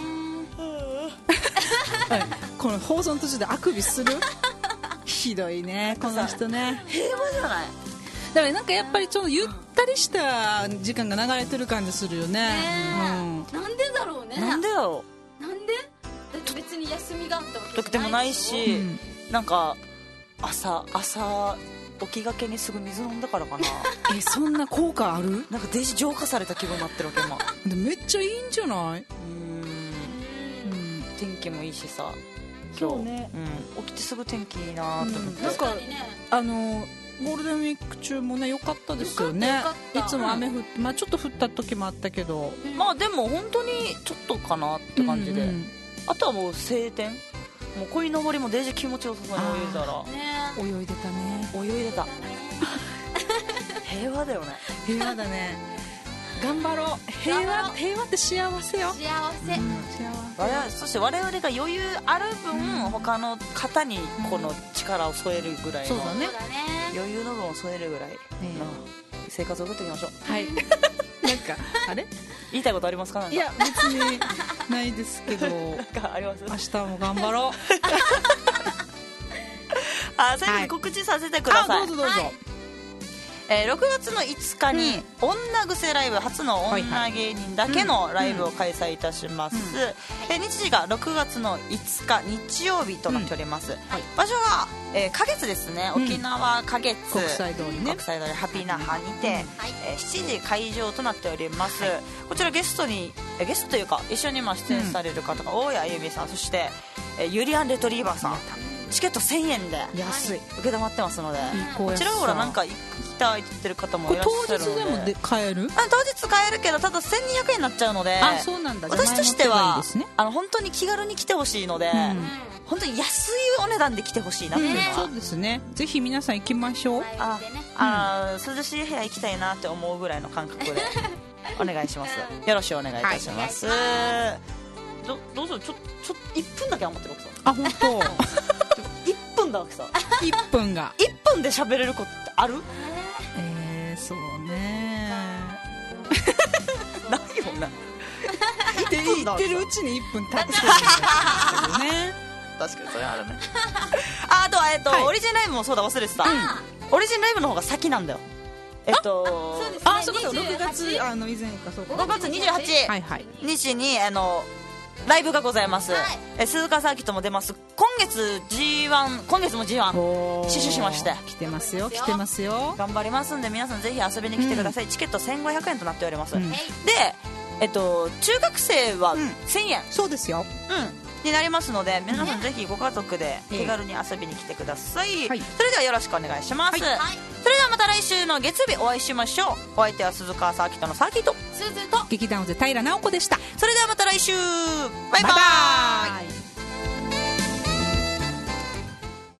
[SPEAKER 1] この放送の途中であくびする？ひどいね、この人ね。
[SPEAKER 2] 平和じゃない？
[SPEAKER 1] だからなんかやっぱりちょっとゆったりした時間が流れてる感じするよね。
[SPEAKER 3] なんでだろうね。
[SPEAKER 2] なんでだろ
[SPEAKER 3] う。なんで？だって別に休みがあったわけ
[SPEAKER 2] でもないし、なんか朝起きがけにすぐ水飲んだからかな。
[SPEAKER 1] そんな効果ある？
[SPEAKER 2] なんかデジ浄化された気分になってるわけ今。
[SPEAKER 1] でめっちゃいいんじゃない？
[SPEAKER 2] 天気もいいしさ、今日ね、起きてすぐ天気いいなって思って。
[SPEAKER 1] なんかゴールデンウィーク中もね良かったですよね。いつも雨降って、ちょっと降った時もあったけど、
[SPEAKER 2] でも本当にちょっとかなって感じで、あとはもう晴天、もう鯉のぼりもデージ気持ちよさそうに泳いだら、
[SPEAKER 1] 泳いでたね。
[SPEAKER 2] 泳いでた。平和だよね。
[SPEAKER 1] 平和だね。頑張ろう。平和って幸せよ。
[SPEAKER 3] 幸せ。
[SPEAKER 2] そして我々が余裕ある分、他の方にこの力を添えるぐらいの、余裕の分を添えるぐらいの生活を送っていきましょう。
[SPEAKER 1] はい。なんかあれ
[SPEAKER 2] 言いたいことありますか？
[SPEAKER 1] いや別にないですけど。
[SPEAKER 2] なんかあります？
[SPEAKER 1] 明日も頑張ろう。
[SPEAKER 2] 最後に告知させてください。
[SPEAKER 1] どうぞ。
[SPEAKER 2] 6月の5日に女癖ライブ、初の女芸人だけのライブを開催いたします。日時が6月の5日日曜日となっております。場所は花月ですね。沖縄花月
[SPEAKER 1] 国際通りね、
[SPEAKER 2] 国際通りハピナハにて7時会場となっております。こちらゲストというか一緒に出演される方が大谷あゆみさん、そしてユリアンレトリーバーさん、チケット1000円で
[SPEAKER 1] 安い
[SPEAKER 2] 受け止まってますので、こちらほらなんか行きたいって言ってる方もいらっしゃるので。
[SPEAKER 1] 当日でも買える？
[SPEAKER 2] 当日買えるけど、ただ1200円になっちゃうので、
[SPEAKER 1] そうなんだ。
[SPEAKER 2] 私としては本当に気軽に来てほしいので、本当に安いお値段で来てほしいなっていうのは、
[SPEAKER 1] そうですね。ぜひ皆さん行きましょう。
[SPEAKER 2] 涼しい部屋行きたいなって思うぐらいの感覚でお願いします。よろしくお願いいたします。どうぞ。ちょ1分だけ余ってる奥さん。
[SPEAKER 1] 本当。
[SPEAKER 2] 1分だわけさ。
[SPEAKER 1] 1分が
[SPEAKER 2] 1分で喋れることってある？
[SPEAKER 1] そうね。 言ってるうちに1分経ってるんですけどね。
[SPEAKER 2] 確かにそれあるね。あとはオリジンライブもそうだ、忘れてた。オリジンライブの方が先なんだよ。
[SPEAKER 3] そうですね。あ、そうか、
[SPEAKER 1] 6月以前か、そうか。
[SPEAKER 2] 5月28日にライブがございます。鈴鹿サーキットも出ます。今月も G1 死守しまして。
[SPEAKER 1] 来てますよ、来てますよ。
[SPEAKER 2] 頑張りますんで、皆さんぜひ遊びに来てください。チケット1500円となっております。で、中学生は1000円。
[SPEAKER 1] そうですよ。
[SPEAKER 2] になりますので、皆さんぜひご家族で気軽に遊びに来てください。それではよろしくお願いします。それではまた来週の月曜日お会いしましょう。お相手は鈴鹿サーキットのサーキット、
[SPEAKER 3] 鈴と
[SPEAKER 1] 劇団ウゼ平直子でした。
[SPEAKER 2] それではまた来週、バイバイ。